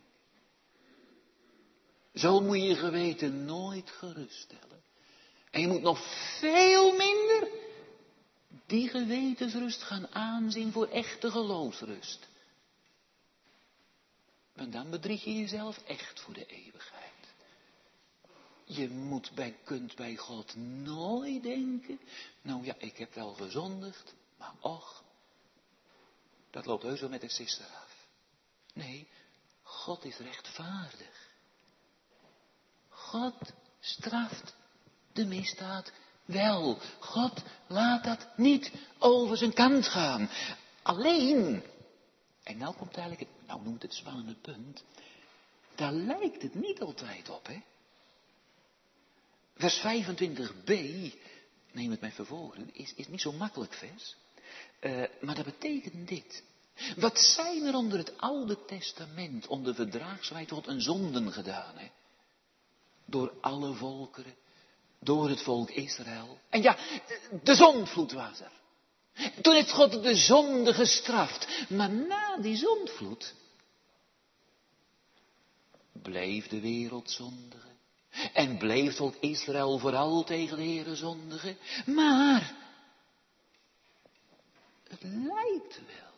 Zo moet je je geweten nooit geruststellen. En je moet nog veel minder die gewetensrust gaan aanzien voor echte geloofsrust. Want dan bedrieg je jezelf echt voor de eeuwigheid. Je moet bij, kunt bij God nooit denken, nou ja, ik heb wel gezondigd, maar och, dat loopt heus wel met de sister af. Nee, God is rechtvaardig. God straft de misdaad wel. God laat dat niet over zijn kant gaan. Alleen, en nou komt eigenlijk, het, nou noemt het spannende punt, daar lijkt het niet altijd op, hè. Vers vijfentwintig b, neem het mij voor, is, is niet zo makkelijk vers. Uh, maar dat betekent dit. Wat zijn er onder het Oude Testament, onder verdraagswijs tot een zonden gedaan, hè? Door alle volkeren, door het volk Israël. En ja, de zondvloed was er. Toen heeft God de zonde gestraft. Maar na die zondvloed bleef de wereld zondigen. En bleef volk Israël vooral tegen de Heere zondigen. Maar het lijkt wel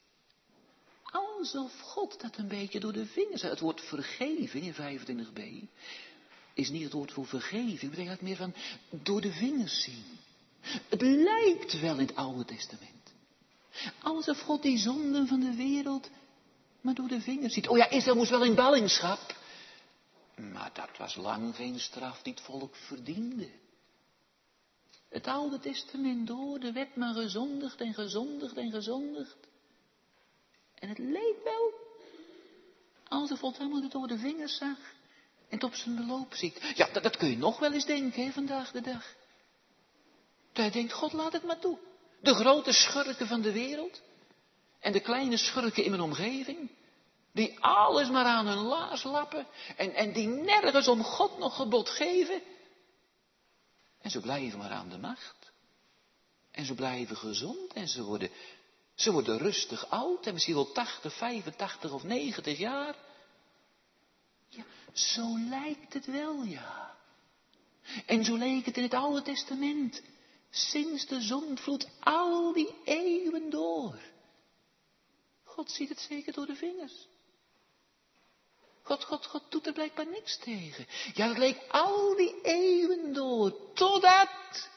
alsof God dat een beetje door de vingers... Het woord vergeving in vijfentwintig b is niet het woord voor vergeving. Het betekent meer van door de vingers zien. Het lijkt wel in het Oude Testament alsof God die zonden van de wereld maar door de vingers ziet. Oh ja, Israël moest wel in ballingschap. Maar dat was lang geen straf die het volk verdiende. Het Oude Testament door, de wet maar gezondigd en gezondigd en gezondigd. En het leek wel alsof God allemaal het door de vingers zag en het op zijn beloop ziet. Ja, dat, dat kun je nog wel eens denken, hè, vandaag de dag. Dat je denkt, God laat het maar toe. De grote schurken van de wereld. en de kleine schurken in mijn omgeving, die alles maar aan hun laars lappen en, en die nergens om God nog gebod geven. En ze blijven maar aan de macht. En ze blijven gezond en ze worden, ze worden rustig oud en misschien wel tachtig, vijfentachtig of negentig jaar. Ja, zo lijkt het wel, ja. En zo leek het in het Oude Testament, sinds de zondvloed al die eeuwen door. God ziet het zeker door de vingers. God, God, God doet er blijkbaar niks tegen. Ja, dat leek al die eeuwen door, totdat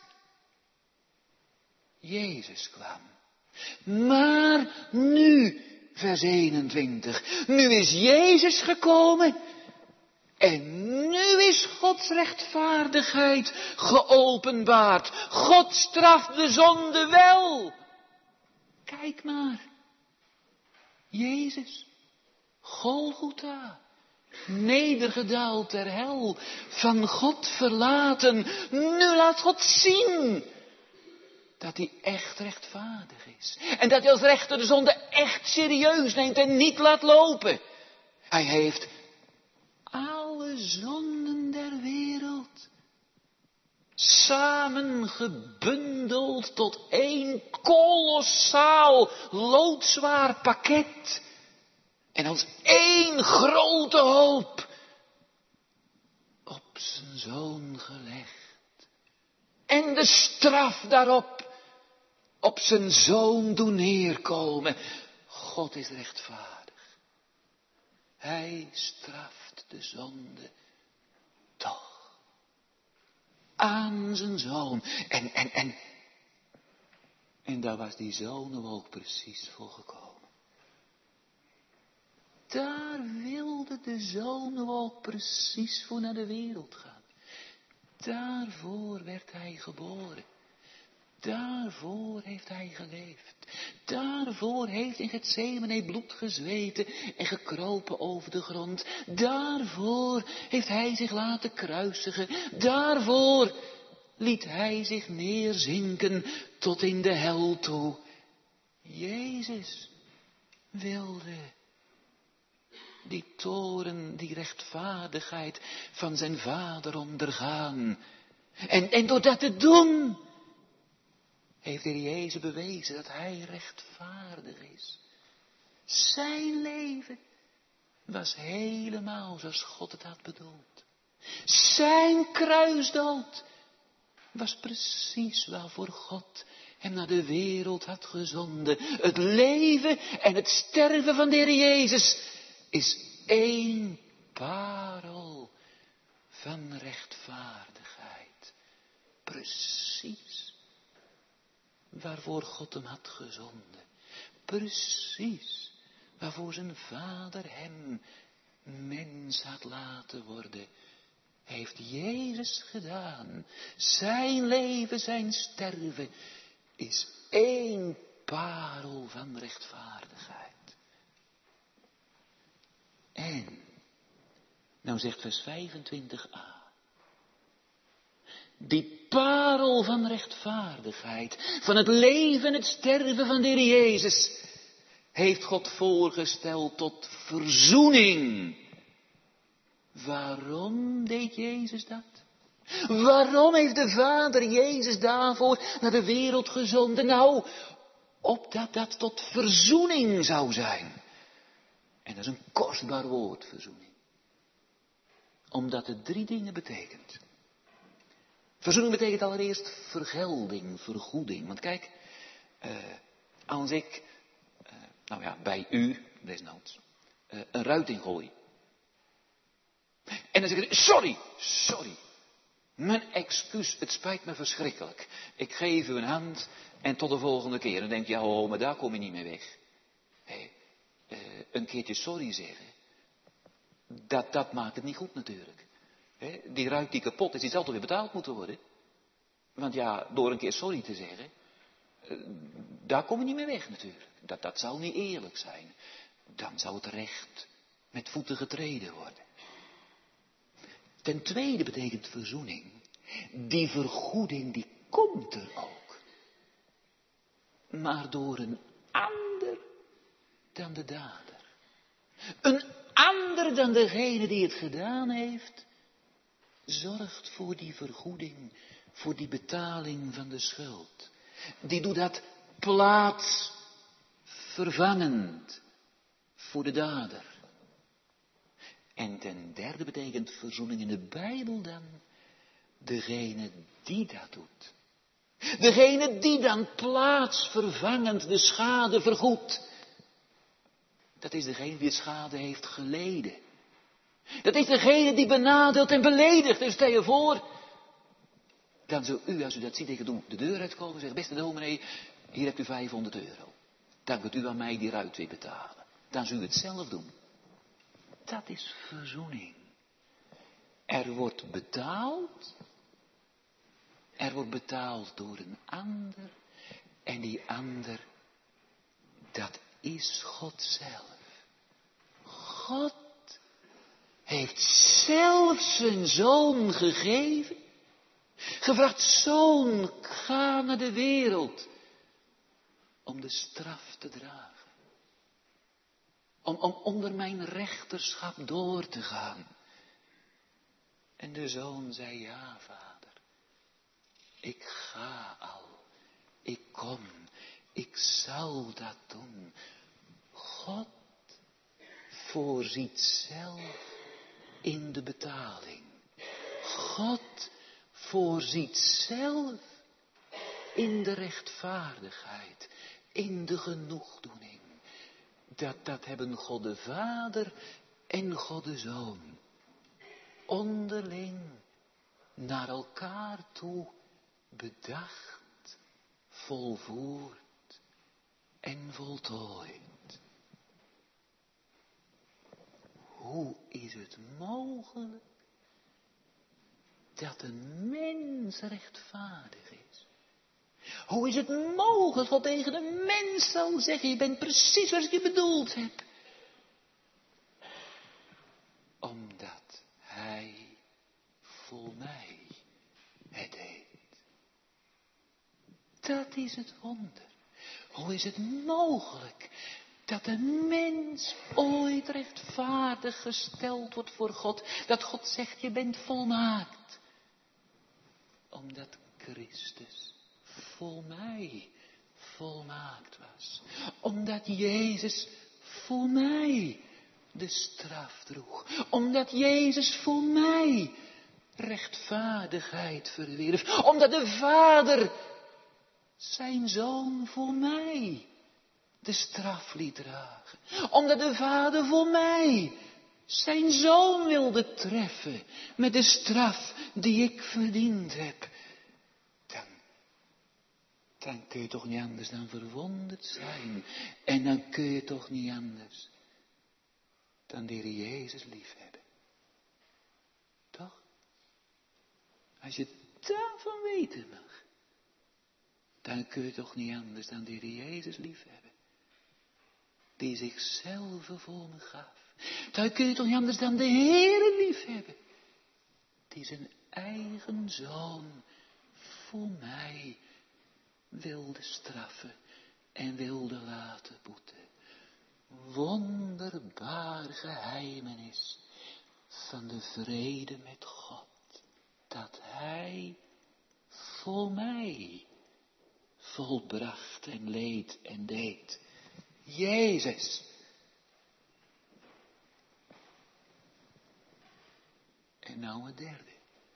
Jezus kwam. Maar nu, vers eenentwintig, nu is Jezus gekomen en nu is Gods rechtvaardigheid geopenbaard. God straft de zonde wel. Kijk maar, Jezus, Golgotha, nedergedaald ter hel, van God verlaten. Nu laat God zien dat hij echt rechtvaardig is. En dat hij als rechter de zonde echt serieus neemt en niet laat lopen. Hij heeft alle zonden der wereld samengebundeld tot één kolossaal loodzwaar pakket. En als één grote hoop op zijn zoon gelegd. En de straf daarop op zijn zoon doen neerkomen. God is rechtvaardig. Hij straft de zonde toch. Aan zijn zoon. En, en, en. En daar was die zoon ook precies voor gekomen. Daar wilde de zoon ook precies voor naar de wereld gaan. Daarvoor werd hij geboren. Daarvoor heeft hij geleefd. Daarvoor heeft in Getsemane bloed gezweten en gekropen over de grond. Daarvoor heeft hij zich laten kruisigen. Daarvoor liet hij zich neerzinken tot in de hel toe. Jezus wilde die toren, die rechtvaardigheid van zijn vader ondergaan. En, en door dat te doen, heeft de Heer Jezus bewezen dat hij rechtvaardig is. Zijn leven was helemaal zoals God het had bedoeld. Zijn kruisdood was precies waarvoor God hem naar de wereld had gezonden. Het leven en het sterven van de Heer Jezus is één parel van rechtvaardigheid. Precies waarvoor God hem had gezonden. Precies waarvoor zijn vader hem mens had laten worden. Heeft Jezus gedaan. Zijn leven, zijn sterven is één parel van rechtvaardigheid. En, nou zegt vers vijfentwintig a. Die parel van rechtvaardigheid, van het leven en het sterven van de Heer Jezus, heeft God voorgesteld tot verzoening. Waarom deed Jezus dat? Waarom heeft de Vader Jezus daarvoor naar de wereld gezonden? Nou, opdat dat tot verzoening zou zijn. En dat is een kostbaar woord, verzoening. Omdat het drie dingen betekent. Verzoening betekent allereerst vergelding, vergoeding. Want kijk, uh, als ik, uh, nou ja, bij u, desnoods, uh, een ruit ingooi. En dan zeg ik, sorry, sorry. Mijn excuus, het spijt me verschrikkelijk. Ik geef u een hand en tot de volgende keer. En dan denk je, ja, oh, maar daar kom je niet meer weg. Hey, uh, een keertje sorry zeggen, dat, dat maakt het niet goed natuurlijk. He, die ruit die kapot is, die zal toch weer betaald moeten worden. Want ja, door een keer sorry te zeggen, uh, daar kom je niet meer weg natuurlijk. Dat, dat zou niet eerlijk zijn. Dan zou het recht met voeten getreden worden. Ten tweede betekent verzoening, die vergoeding die komt er ook. Maar door een ander dan de dader. Een ander dan degene die het gedaan heeft, zorgt voor die vergoeding, voor die betaling van de schuld. Die doet dat plaatsvervangend voor de dader. En ten derde betekent verzoening in de Bijbel dan degene die dat doet. Degene die dan plaatsvervangend de schade vergoedt. Dat is degene die de schade heeft geleden. Dat is degene die benadeeld en beledigd is. Stel je voor, dan zult u, als u dat ziet, tegen de deur uitkomen en zegt, beste dominee, hier hebt u vijfhonderd euro. Dan kunt u aan mij die ruit weer betalen. Dan zult u het zelf doen. Dat is verzoening. Er wordt betaald. Er wordt betaald door een ander. En die ander, dat is God zelf. God heeft zelf zijn zoon gegeven. Gevraagd, zoon, ga naar de wereld. Om de straf te dragen. Om, om onder mijn rechterschap door te gaan. En de zoon zei, ja, vader. Ik ga al. Ik kom. Ik zal dat doen. God voorziet zelf in de betaling. God voorziet zelf in de rechtvaardigheid. In de genoegdoening. Dat, dat hebben God de Vader en God de Zoon onderling naar elkaar toe bedacht, volvoerd en voltooid. Hoe is het mogelijk dat een mens rechtvaardig is? Hoe is het mogelijk dat tegen een mens zal zeggen, je bent precies zoals ik je bedoeld heb? Omdat hij voor mij het deed. Dat is het wonder. Hoe is het mogelijk dat een mens ooit rechtvaardig gesteld wordt voor God? Dat God zegt, je bent volmaakt. Omdat Christus voor mij volmaakt was. Omdat Jezus voor mij de straf droeg. Omdat Jezus voor mij rechtvaardigheid verwierf. Omdat de Vader zijn zoon voor mij de straf liet dragen. Omdat de Vader voor mij zijn zoon wilde treffen met de straf die ik verdiend heb. Dan, dan kun je toch niet anders dan verwonderd zijn. En dan kun je toch niet anders dan de Heer Jezus liefhebben. Toch? Als je daarvan weten mag, dan kun je toch niet anders dan de Heer Jezus liefhebben. Die zichzelf voor me gaf. Dan kun je toch niet anders dan de Heer liefhebben. Die zijn eigen zoon voor mij wilde straffen en wilde laten boeten. Wonderbaar geheimenis van de vrede met God. Dat Hij voor mij volbracht en leed en deed. Jezus. En nou het derde.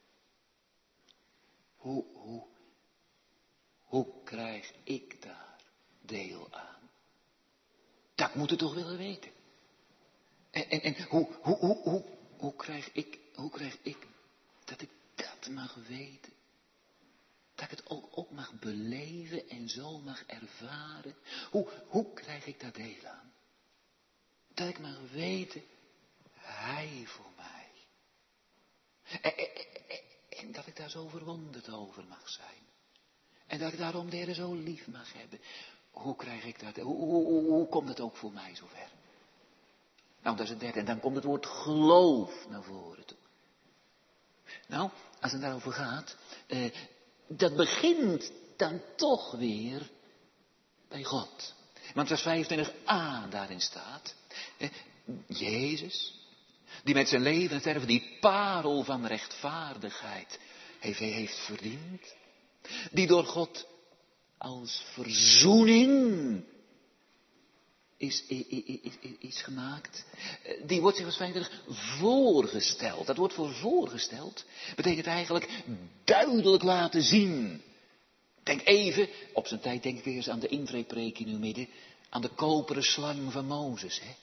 Hoe, hoe, hoe krijg ik daar deel aan? Dat moet u toch willen weten. En, en, en hoe, hoe, hoe, hoe, hoe krijg ik, hoe krijg ik dat ik dat mag weten? Dat ik het ook, ook mag beleven en zo mag ervaren. Hoe, hoe krijg ik dat deel aan? Dat ik mag weten, Hij voor mij. En, en, en, en dat ik daar zo verwonderd over mag zijn. En dat ik daarom de Heer zo lief mag hebben. Hoe krijg ik dat? Hoe, hoe, hoe, hoe komt het ook voor mij zover? Nou, dat is het derde. En dan komt het woord geloof naar voren toe. Nou, als het daarover gaat, eh, dat begint dan toch weer bij God. Want vers vijfentwintig a daarin staat, eh, Jezus, die met zijn leven en sterven die parel van rechtvaardigheid heeft, heeft verdiend. Die door God als verzoening is, is, is, is gemaakt. Die wordt zich waarschijnlijk voorgesteld. Dat wordt voor voorgesteld betekent eigenlijk duidelijk laten zien. Denk even, op zijn tijd denk ik weer eens aan de invreepreek in uw midden, aan de koperen slang van Mozes. Hè?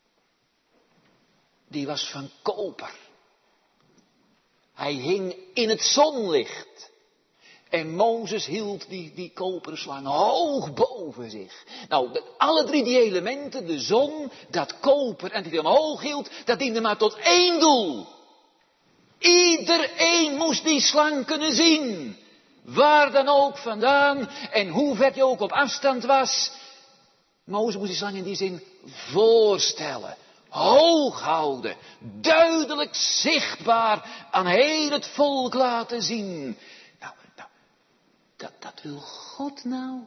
Die was van koper. Hij hing in het zonlicht. En Mozes hield die, die koperen slang hoog boven zich. Nou, de, alle drie die elementen, de zon, dat koper en die hij omhoog hield, dat diende maar tot één doel. Iedereen moest die slang kunnen zien. Waar dan ook vandaan en hoe ver je ook op afstand was. Mozes moest die slang in die zin voorstellen. Hoog houden. Duidelijk zichtbaar aan heel het volk laten zien. Nou, nou dat, dat wil God nou.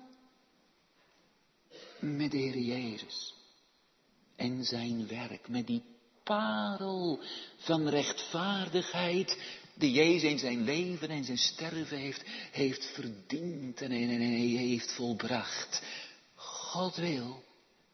Met de Heer Jezus. En zijn werk. Met die parel van rechtvaardigheid. Die Jezus in zijn leven en zijn sterven heeft, heeft verdiend en, en, en heeft volbracht. God wil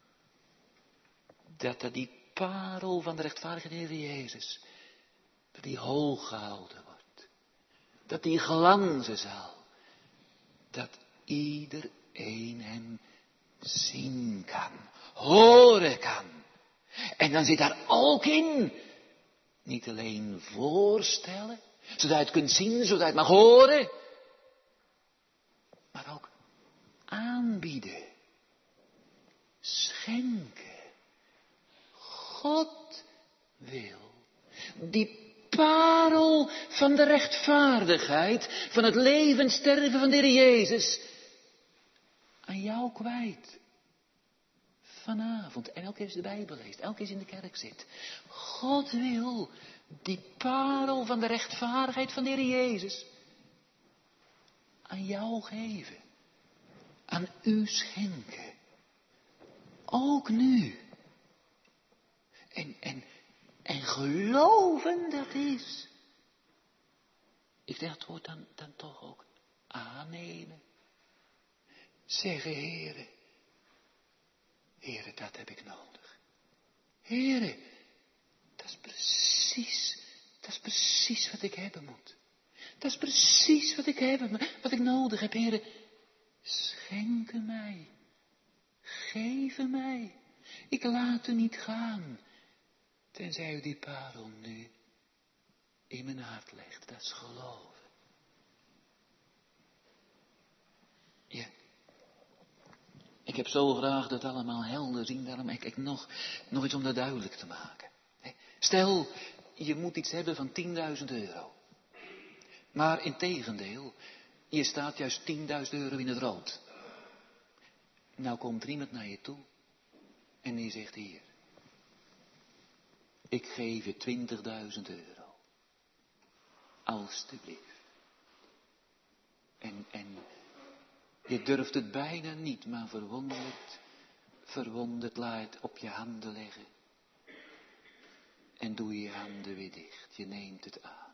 dat dat die parel van de rechtvaardige Heer Jezus, dat die hoog gehouden wordt. Dat die glanzen zal. Dat iedereen hem zien kan, horen kan. En dan zit daar ook in, niet alleen voorstellen, zodat je het kunt zien, zodat je het mag horen, maar ook aanbieden, schenken. God wil die parel van de rechtvaardigheid, van het leven en sterven van de Heer Jezus, aan jou kwijt. Vanavond, en elke keer als je de Bijbel leest, elke keer als je in de kerk zit. God wil die parel van de rechtvaardigheid van de Heer Jezus aan jou geven. Aan u schenken. Ook nu. En, en, en geloven dat is. Ik zeg het woord dan, dan toch ook aannemen. Zeggen, Heere. Heere, dat heb ik nodig. Heere, dat is precies, dat is precies wat ik hebben moet. Dat is precies wat ik heb, wat ik nodig heb, Heere. Schenk mij. Geef mij. Ik laat u niet gaan. Tenzij u die parel nu in mijn hart legt. Dat is geloven. Ja. Ik heb zo graag dat allemaal helder zien. Daarom heb ik nog, nog iets om dat duidelijk te maken. Stel, je moet iets hebben van tienduizend euro. Maar in tegendeel, je staat juist tienduizend euro in het rood. Nou komt er iemand naar je toe. En die zegt hier. Ik geef je twintigduizend euro. Alsjeblieft. En, en je durft het bijna niet, maar verwonderd, verwonderd laat het op je handen leggen. En doe je handen weer dicht. Je neemt het aan.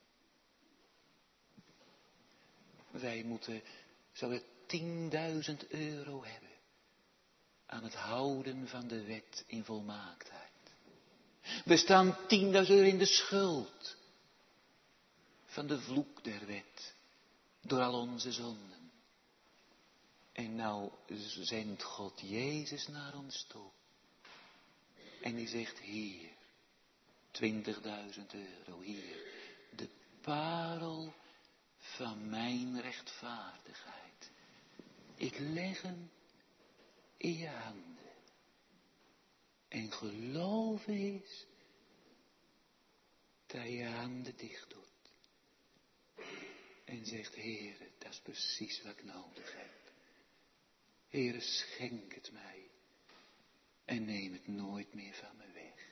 Wij moeten zo'n tienduizend euro hebben. Aan het houden van de wet in volmaaktheid. We staan tienduizend euro in de schuld. Van de vloek der wet. Door al onze zonden. En nou zendt God Jezus naar ons toe. En die zegt hier. twintigduizend euro hier. De parel van mijn rechtvaardigheid. Ik leg hem in je handen. En geloven is dat je je handen dicht doet. En zegt, Heere, dat is precies wat ik nodig heb. Heere, schenk het mij. En neem het nooit meer van me weg.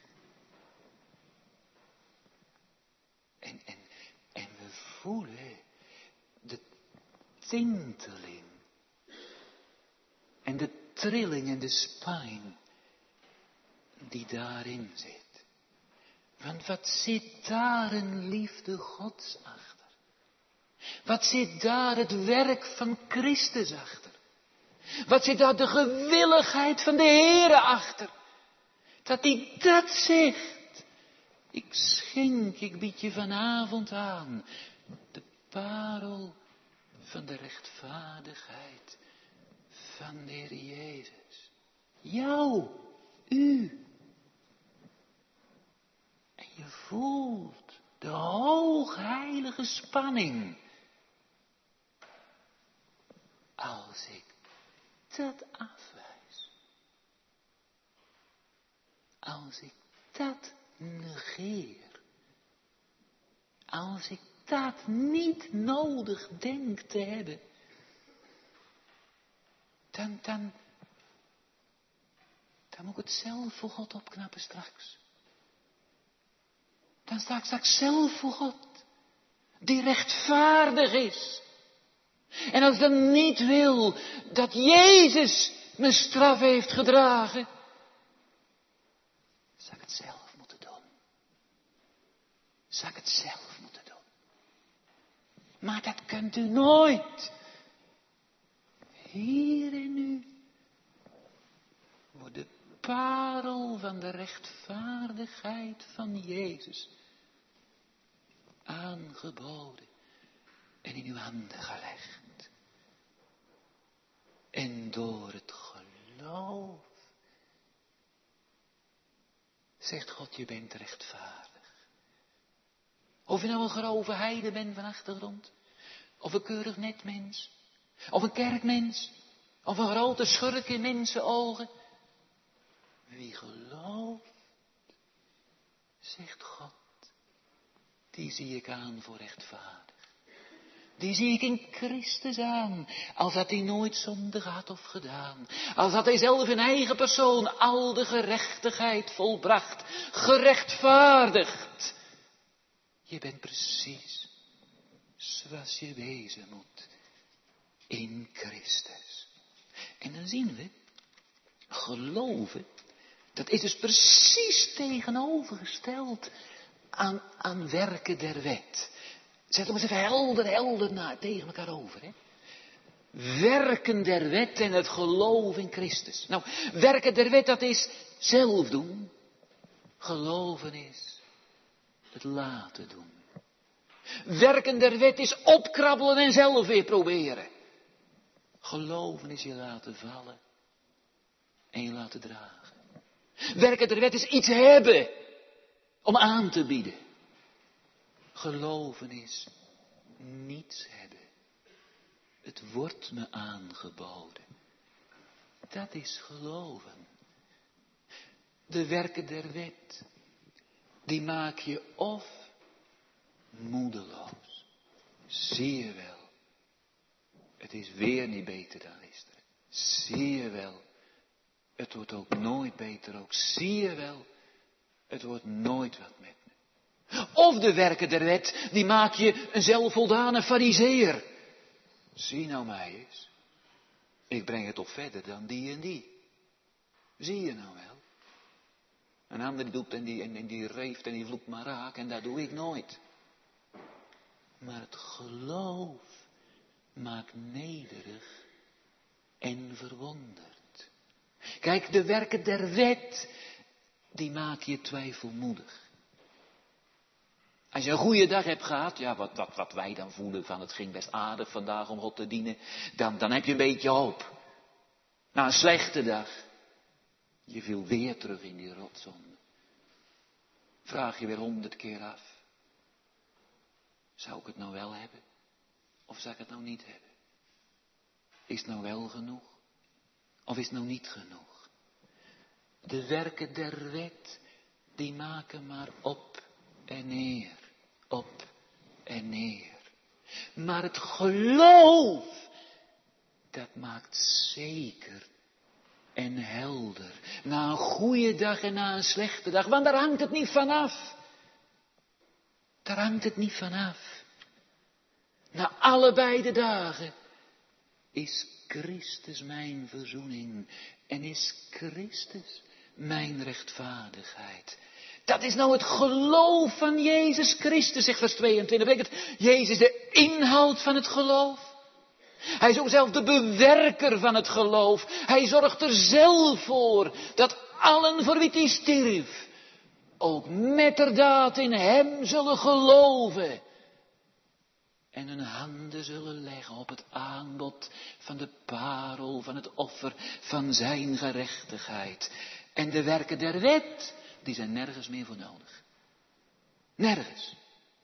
En, en, en we voelen de tinteling. En de trilling en de spanning die daarin zit. Want wat zit daar een liefde Gods achter? Wat zit daar het werk van Christus achter? Wat zit daar de gewilligheid van de Heere achter? Dat hij dat zegt. Ik schenk, ik bied je vanavond aan. De parel van de rechtvaardigheid van de Heer Jezus. Jou, u. En je voelt de hoogheilige spanning. Als ik dat afwijs. Als ik dat negeer. Als ik dat niet nodig denk te hebben. Dan, dan, dan moet ik het zelf voor God opknappen straks. Dan sta ik straks zelf voor God. Die rechtvaardig is. En als ik dan niet wil dat Jezus mijn straf heeft gedragen. Zal ik het zelf moeten doen. Zal ik het zelf moeten doen. Maar dat kunt u nooit. Hier en nu wordt de parel van de rechtvaardigheid van Jezus aangeboden en in uw handen gelegd. En door het geloof zegt God, je bent rechtvaardig. Of je nou een grove heide bent van achtergrond, of een keurig net mens, of een kerkmens, of een grote schurk in mensenogen. Wie gelooft, zegt God, die zie ik aan voor rechtvaardig. Die zie ik in Christus aan, als had hij nooit zonde gehad of gedaan. Als had hij zelf in eigen persoon al de gerechtigheid volbracht, gerechtvaardigd. Je bent precies zoals je wezen moet in Christus. En dan zien we, geloven, dat is dus precies tegenovergesteld aan, aan werken der wet. Zet hem eens even helder, helder naar, tegen elkaar over. Hè? Werken der wet en het geloof in Christus. Nou, werken der wet, dat is zelf doen. Geloven is het laten doen. Werken der wet is opkrabbelen en zelf weer proberen. Geloven is je laten vallen en je laten dragen. Werken der wet is iets hebben om aan te bieden. Geloven is niets hebben. Het wordt me aangeboden. Dat is geloven. De werken der wet, die maak je of moedeloos. Zie je wel. Het is weer niet beter dan gisteren. Zie je wel. Het wordt ook nooit beter ook. Zie je wel. Het wordt nooit wat met me. Of de werken der wet, die maak je een zelfvoldane farizeer. Zie nou mij eens. Ik breng het op verder dan die en die. Zie je nou wel. Een ander die doet en die, en, en die reeft en die vloekt maar raak en dat doe ik nooit. Maar het geloof maakt nederig en verwonderd. Kijk, de werken der wet, die maak je twijfelmoedig. Als je een goede dag hebt gehad, ja, wat, wat, wat wij dan voelen van het ging best aardig vandaag om God te dienen, dan, dan heb je een beetje hoop. Na een slechte dag, je viel weer terug in die rotzonde. Vraag je weer honderd keer af. Zou ik het nou wel hebben? Of zou ik het nou niet hebben? Is het nou wel genoeg? Of is het nou niet genoeg? De werken der wet, die maken maar op en neer. Op en neer. Maar het geloof, dat maakt zeker en helder. Na een goede dag en na een slechte dag. Want daar hangt het niet vanaf. Daar hangt het niet vanaf. Na allebei de dagen is Christus mijn verzoening en is Christus mijn rechtvaardigheid. Dat is nou het geloof van Jezus Christus, zegt vers tweeëntwintig. Betekent Jezus de inhoud van het geloof? Hij is ook zelf de bewerker van het geloof. Hij zorgt er zelf voor dat allen voor wie hij stierf ook metterdaad in hem zullen geloven. En hun handen zullen leggen op het aanbod van de parel, van het offer van zijn gerechtigheid. En de werken der wet, die zijn nergens meer voor nodig. Nergens.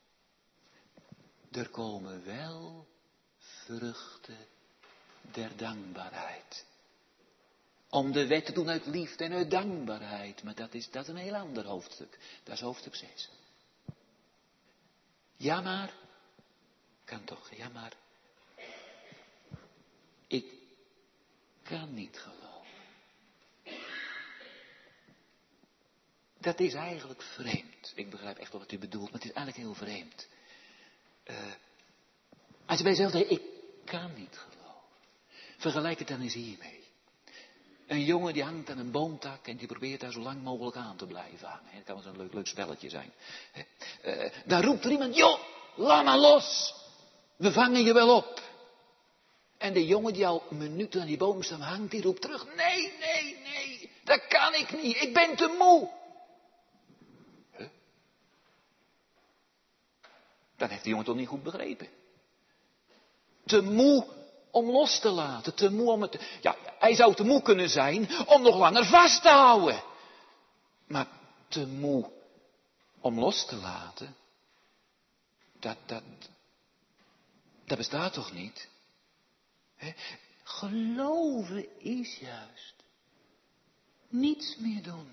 Er komen wel vruchten der dankbaarheid. Om de wet te doen uit liefde en uit dankbaarheid. Maar dat is, dat is een heel ander hoofdstuk. Dat is hoofdstuk zes. Ja maar, kan toch, ja maar. Ik kan niet geloven. Dat is eigenlijk vreemd. Ik begrijp echt wel wat u bedoelt, maar het is eigenlijk heel vreemd. Uh, als je bij jezelf denkt, ik kan niet geloven. Vergelijk het dan eens hiermee. Een jongen die hangt aan een boomtak en die probeert daar zo lang mogelijk aan te blijven hangen. Dat kan wel zo'n leuk, leuk spelletje zijn. Uh, daar roept er iemand, joh, laat maar los. We vangen je wel op. En de jongen die al minuten aan die boomstam hangt, die roept terug, nee, nee, nee, dat kan ik niet, ik ben te moe. Huh? Dan heeft de jongen toch niet goed begrepen. Te moe om los te laten, te moe om het... Ja, hij zou te moe kunnen zijn om nog langer vast te houden. Maar te moe om los te laten, dat, dat, dat bestaat toch niet? He? Geloven is juist niets meer doen.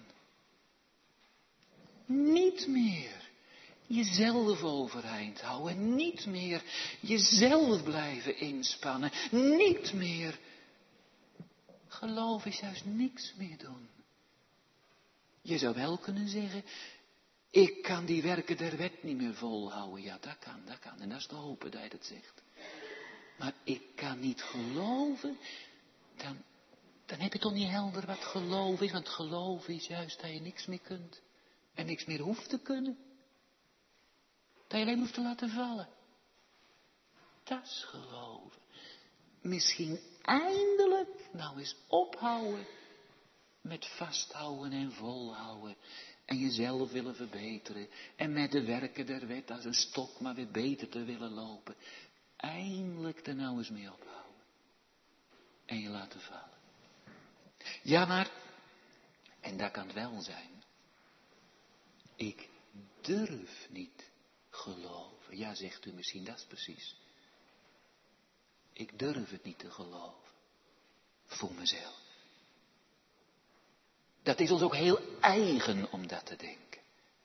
Niet meer jezelf overeind houden. Niet meer jezelf blijven inspannen. Niet meer. Geloof is juist niks meer doen. Je zou wel kunnen zeggen, ik kan die werken der wet niet meer volhouden. Ja, dat kan, dat kan. En dat is te hopen dat hij dat zegt. Maar ik kan niet geloven, dan, dan heb je toch niet helder wat geloof is. Want geloof is juist dat je niks meer kunt. En niks meer hoeft te kunnen. Dat je alleen hoeft te laten vallen. Dat is geloven. Misschien eindelijk nou eens ophouden met vasthouden en volhouden. En jezelf willen verbeteren. En met de werken der wet als een stok maar weer beter te willen lopen. Eindelijk er nou eens mee ophouden. En je laten vallen. Ja maar, en dat kan het wel zijn. Ik durf niet geloven. Ja, zegt u misschien, dat is precies. Ik durf het niet te geloven. Voor mezelf. Dat is ons ook heel eigen om dat te denken.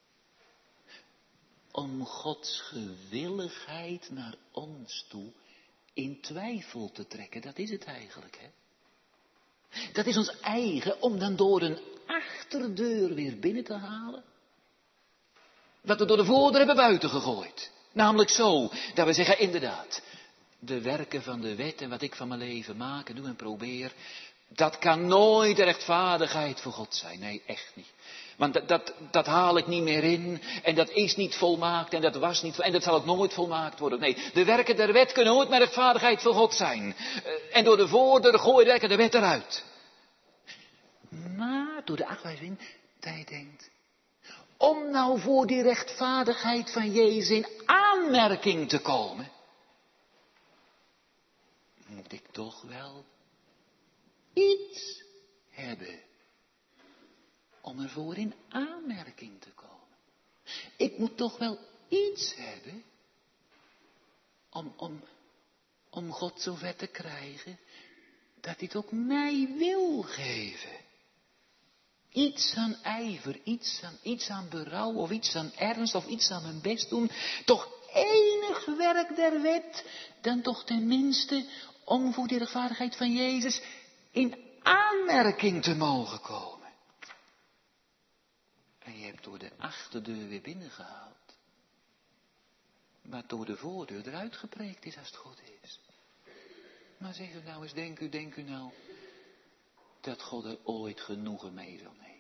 Om Gods gewilligheid naar ons toe in twijfel te trekken. Dat is het eigenlijk, hè. Dat is ons eigen om dan door een achterdeur weer binnen te halen. Wat we door de voordeur hebben buiten gegooid. Namelijk zo, dat we zeggen inderdaad, de werken van de wet en wat ik van mijn leven maak en doe en probeer, dat kan nooit de rechtvaardigheid voor God zijn. Nee, echt niet. Want dat, dat, dat haal ik niet meer in en dat is niet volmaakt en dat was niet, en dat zal ook nooit volmaakt worden. Nee, de werken der wet kunnen nooit meer rechtvaardigheid voor God zijn. En door de voordeur gooi je de werken der wet eruit. Maar door de afwijzing, dat je denkt, om nou voor die rechtvaardigheid van Jezus in aanmerking te komen, moet ik toch wel iets hebben om ervoor in aanmerking te komen. Ik moet toch wel iets hebben om, om, om God zover te krijgen dat hij het ook mij wil geven. Iets aan ijver, iets aan, iets aan berouw of iets aan ernst of iets aan mijn best doen. Toch enig werk der wet, dan toch tenminste om voor die rechtvaardigheid van Jezus in aanmerking te mogen komen. En je hebt door de achterdeur weer binnengehaald. Maar door de voordeur eruit gepreekt is als het goed is. Maar zeg u nou eens, denk u, denk u nou dat God er ooit genoegen mee zal nemen?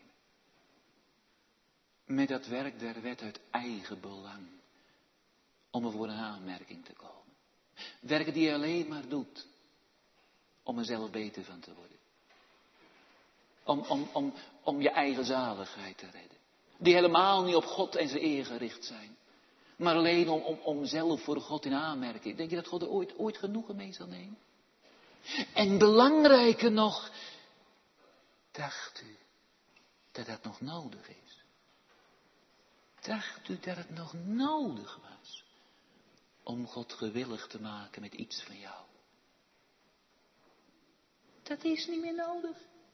Met dat werk der wet uit eigen belang. Om er voor een aanmerking te komen. Werken die je alleen maar doet. Om er zelf beter van te worden. Om, om, om, om je eigen zaligheid te redden. Die helemaal niet op God en zijn eer gericht zijn. Maar alleen om, om, om zelf voor God in aanmerking. Denk je dat God er ooit, ooit genoegen mee zal nemen? En belangrijker nog. Dacht u dat dat nog nodig is? Dacht u dat het nog nodig was? Om God gewillig te maken met iets van jou? Dat is niet meer nodig.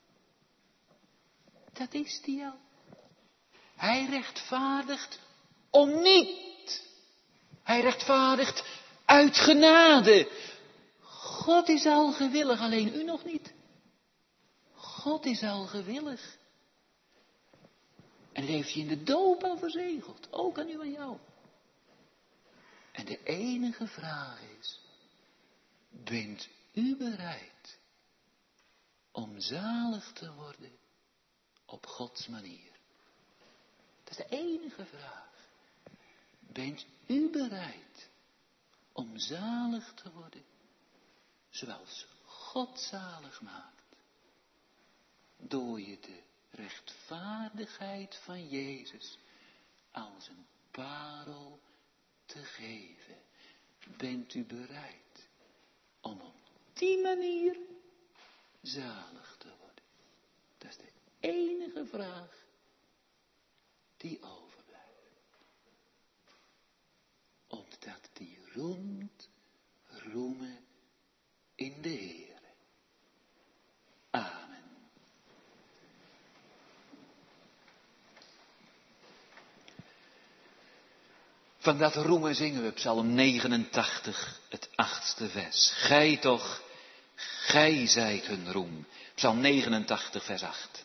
Dat is die al. Hij rechtvaardigt om niet. Hij rechtvaardigt uit genade. God is al gewillig, alleen u nog niet. God is al gewillig. En dat heeft hij in de doop al verzegeld. Ook aan u en jou. En de enige vraag is. Bent u bereid om zalig te worden op Gods manier? Dat is de enige vraag. Bent u bereid om zalig te worden zoals God zalig maakt? Door je de rechtvaardigheid van Jezus als een parel te geven. Bent u bereid om op die manier zalig te worden? Dat is de enige vraag die overblijft. Opdat die roemt, roemen in de Heere. Amen. Van dat roemen zingen we Psalm negenentachtig, het achtste vers. Gij toch, gij zijt hun roem. Psalm negenentachtig, vers acht.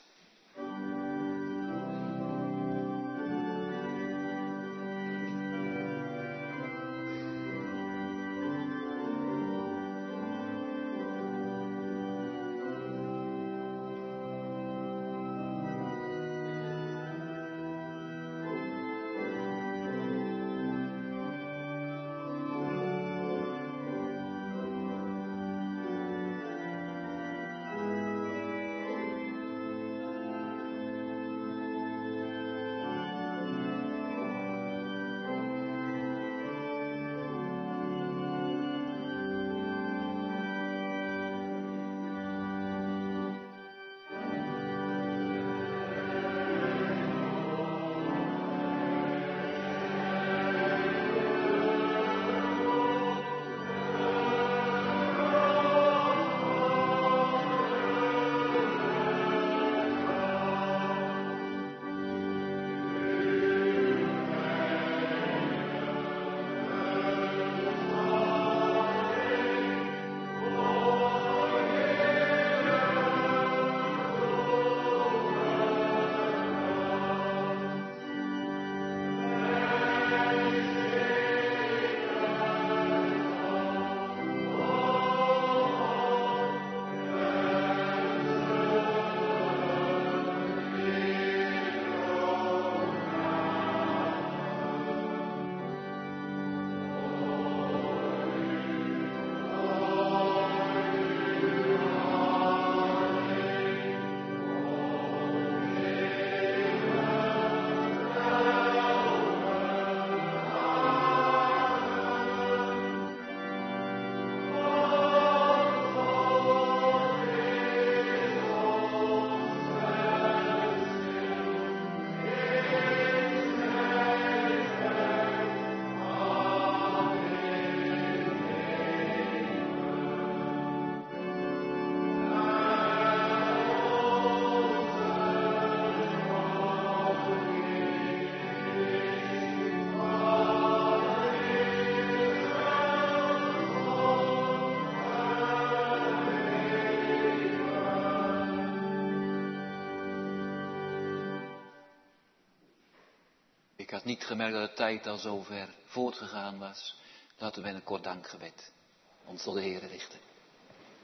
Ik had niet gemerkt dat de tijd al zo ver voortgegaan was. Laten we met een kort dankgebed ons tot de Heere richten.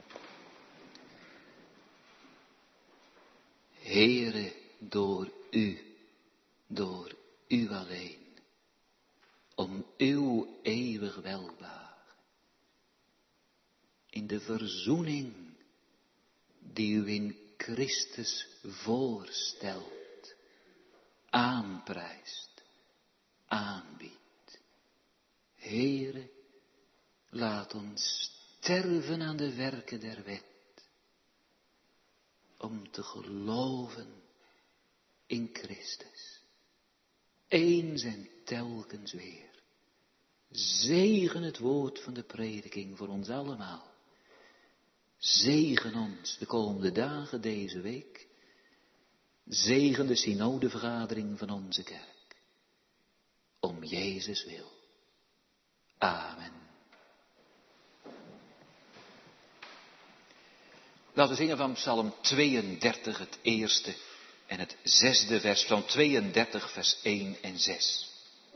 Heere, door u, door u alleen, om uw eeuwig welbehagen, in de verzoening die u in Christus voorstelt, aanprijst, aanbiedt. Heere, laat ons sterven aan de werken der wet, om te geloven in Christus. Eens en telkens weer. Zegen het woord van de prediking voor ons allemaal. Zegen ons de komende dagen deze week. Zegen de synodevergadering van onze kerk. Om Jezus wil. Amen. Laten we zingen van Psalm tweeëndertig, het eerste en het zesde vers. Psalm tweeëndertig, vers één en zes.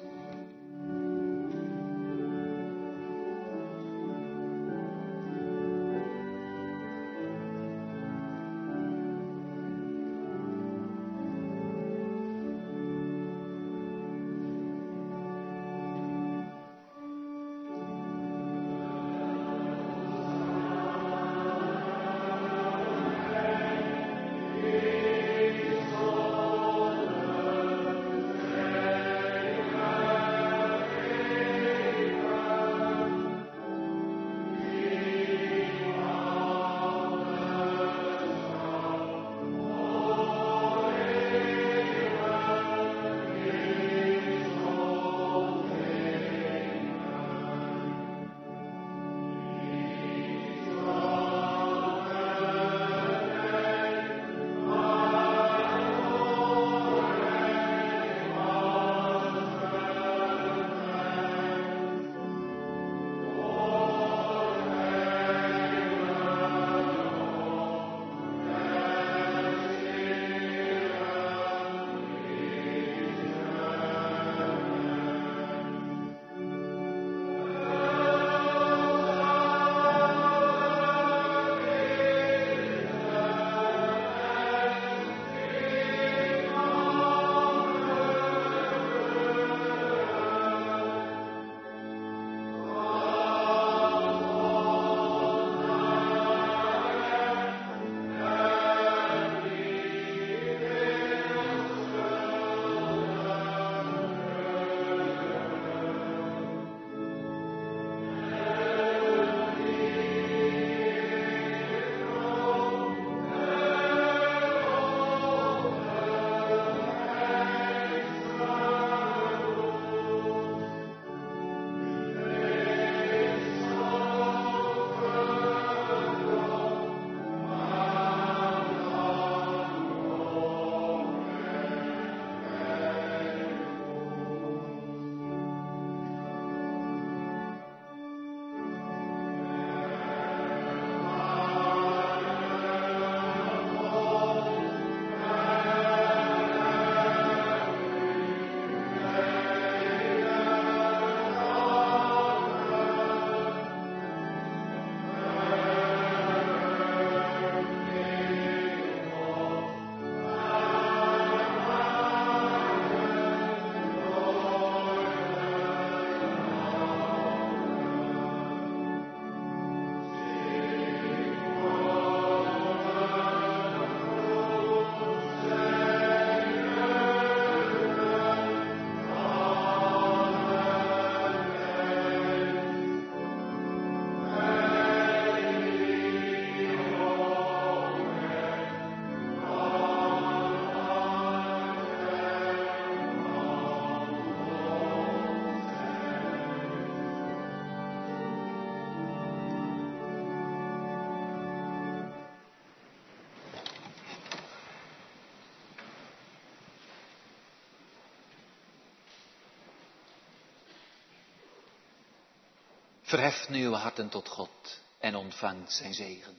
Verheft nu uw harten tot God en ontvangt zijn zegen.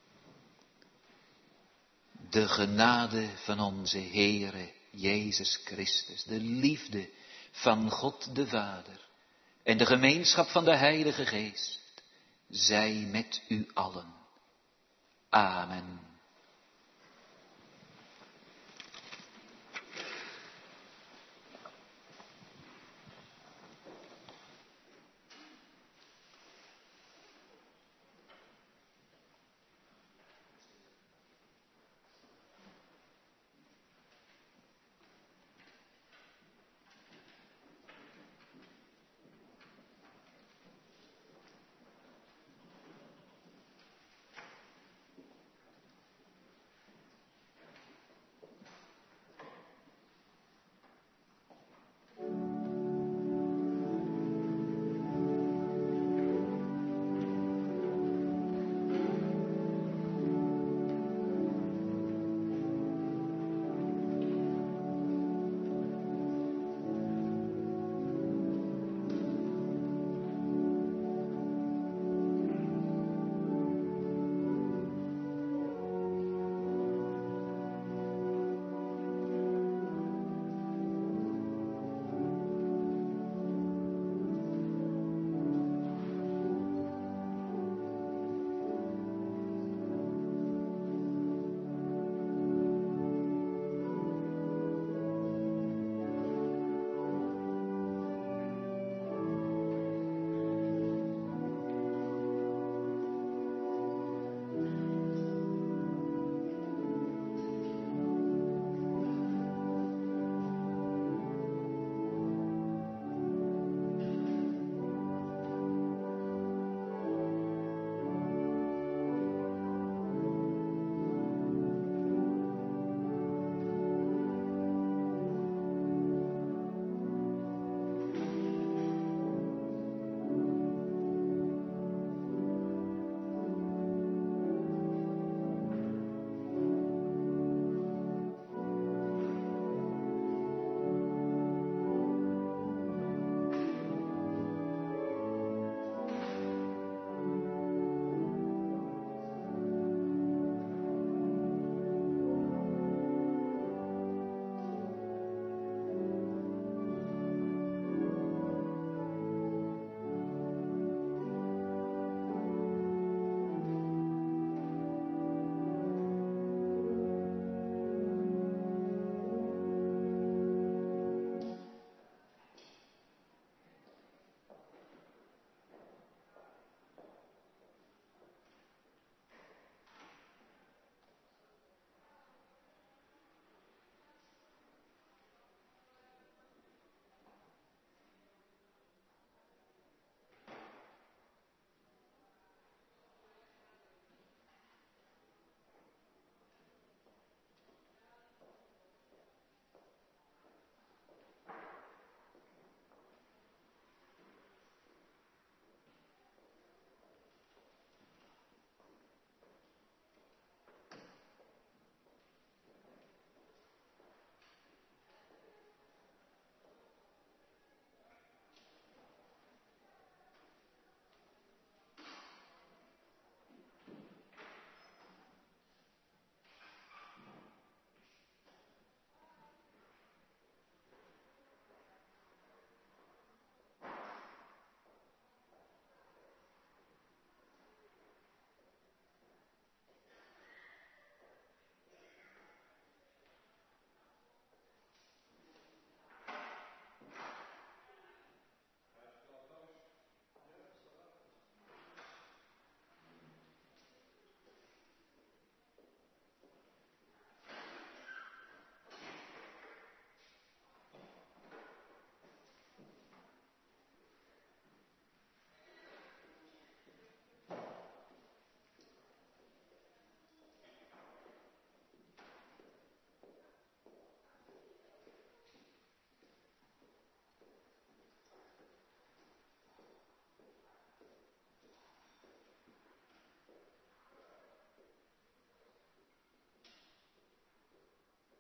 De genade van onze Heere Jezus Christus, de liefde van God de Vader en de gemeenschap van de Heilige Geest, zij met u allen. Amen.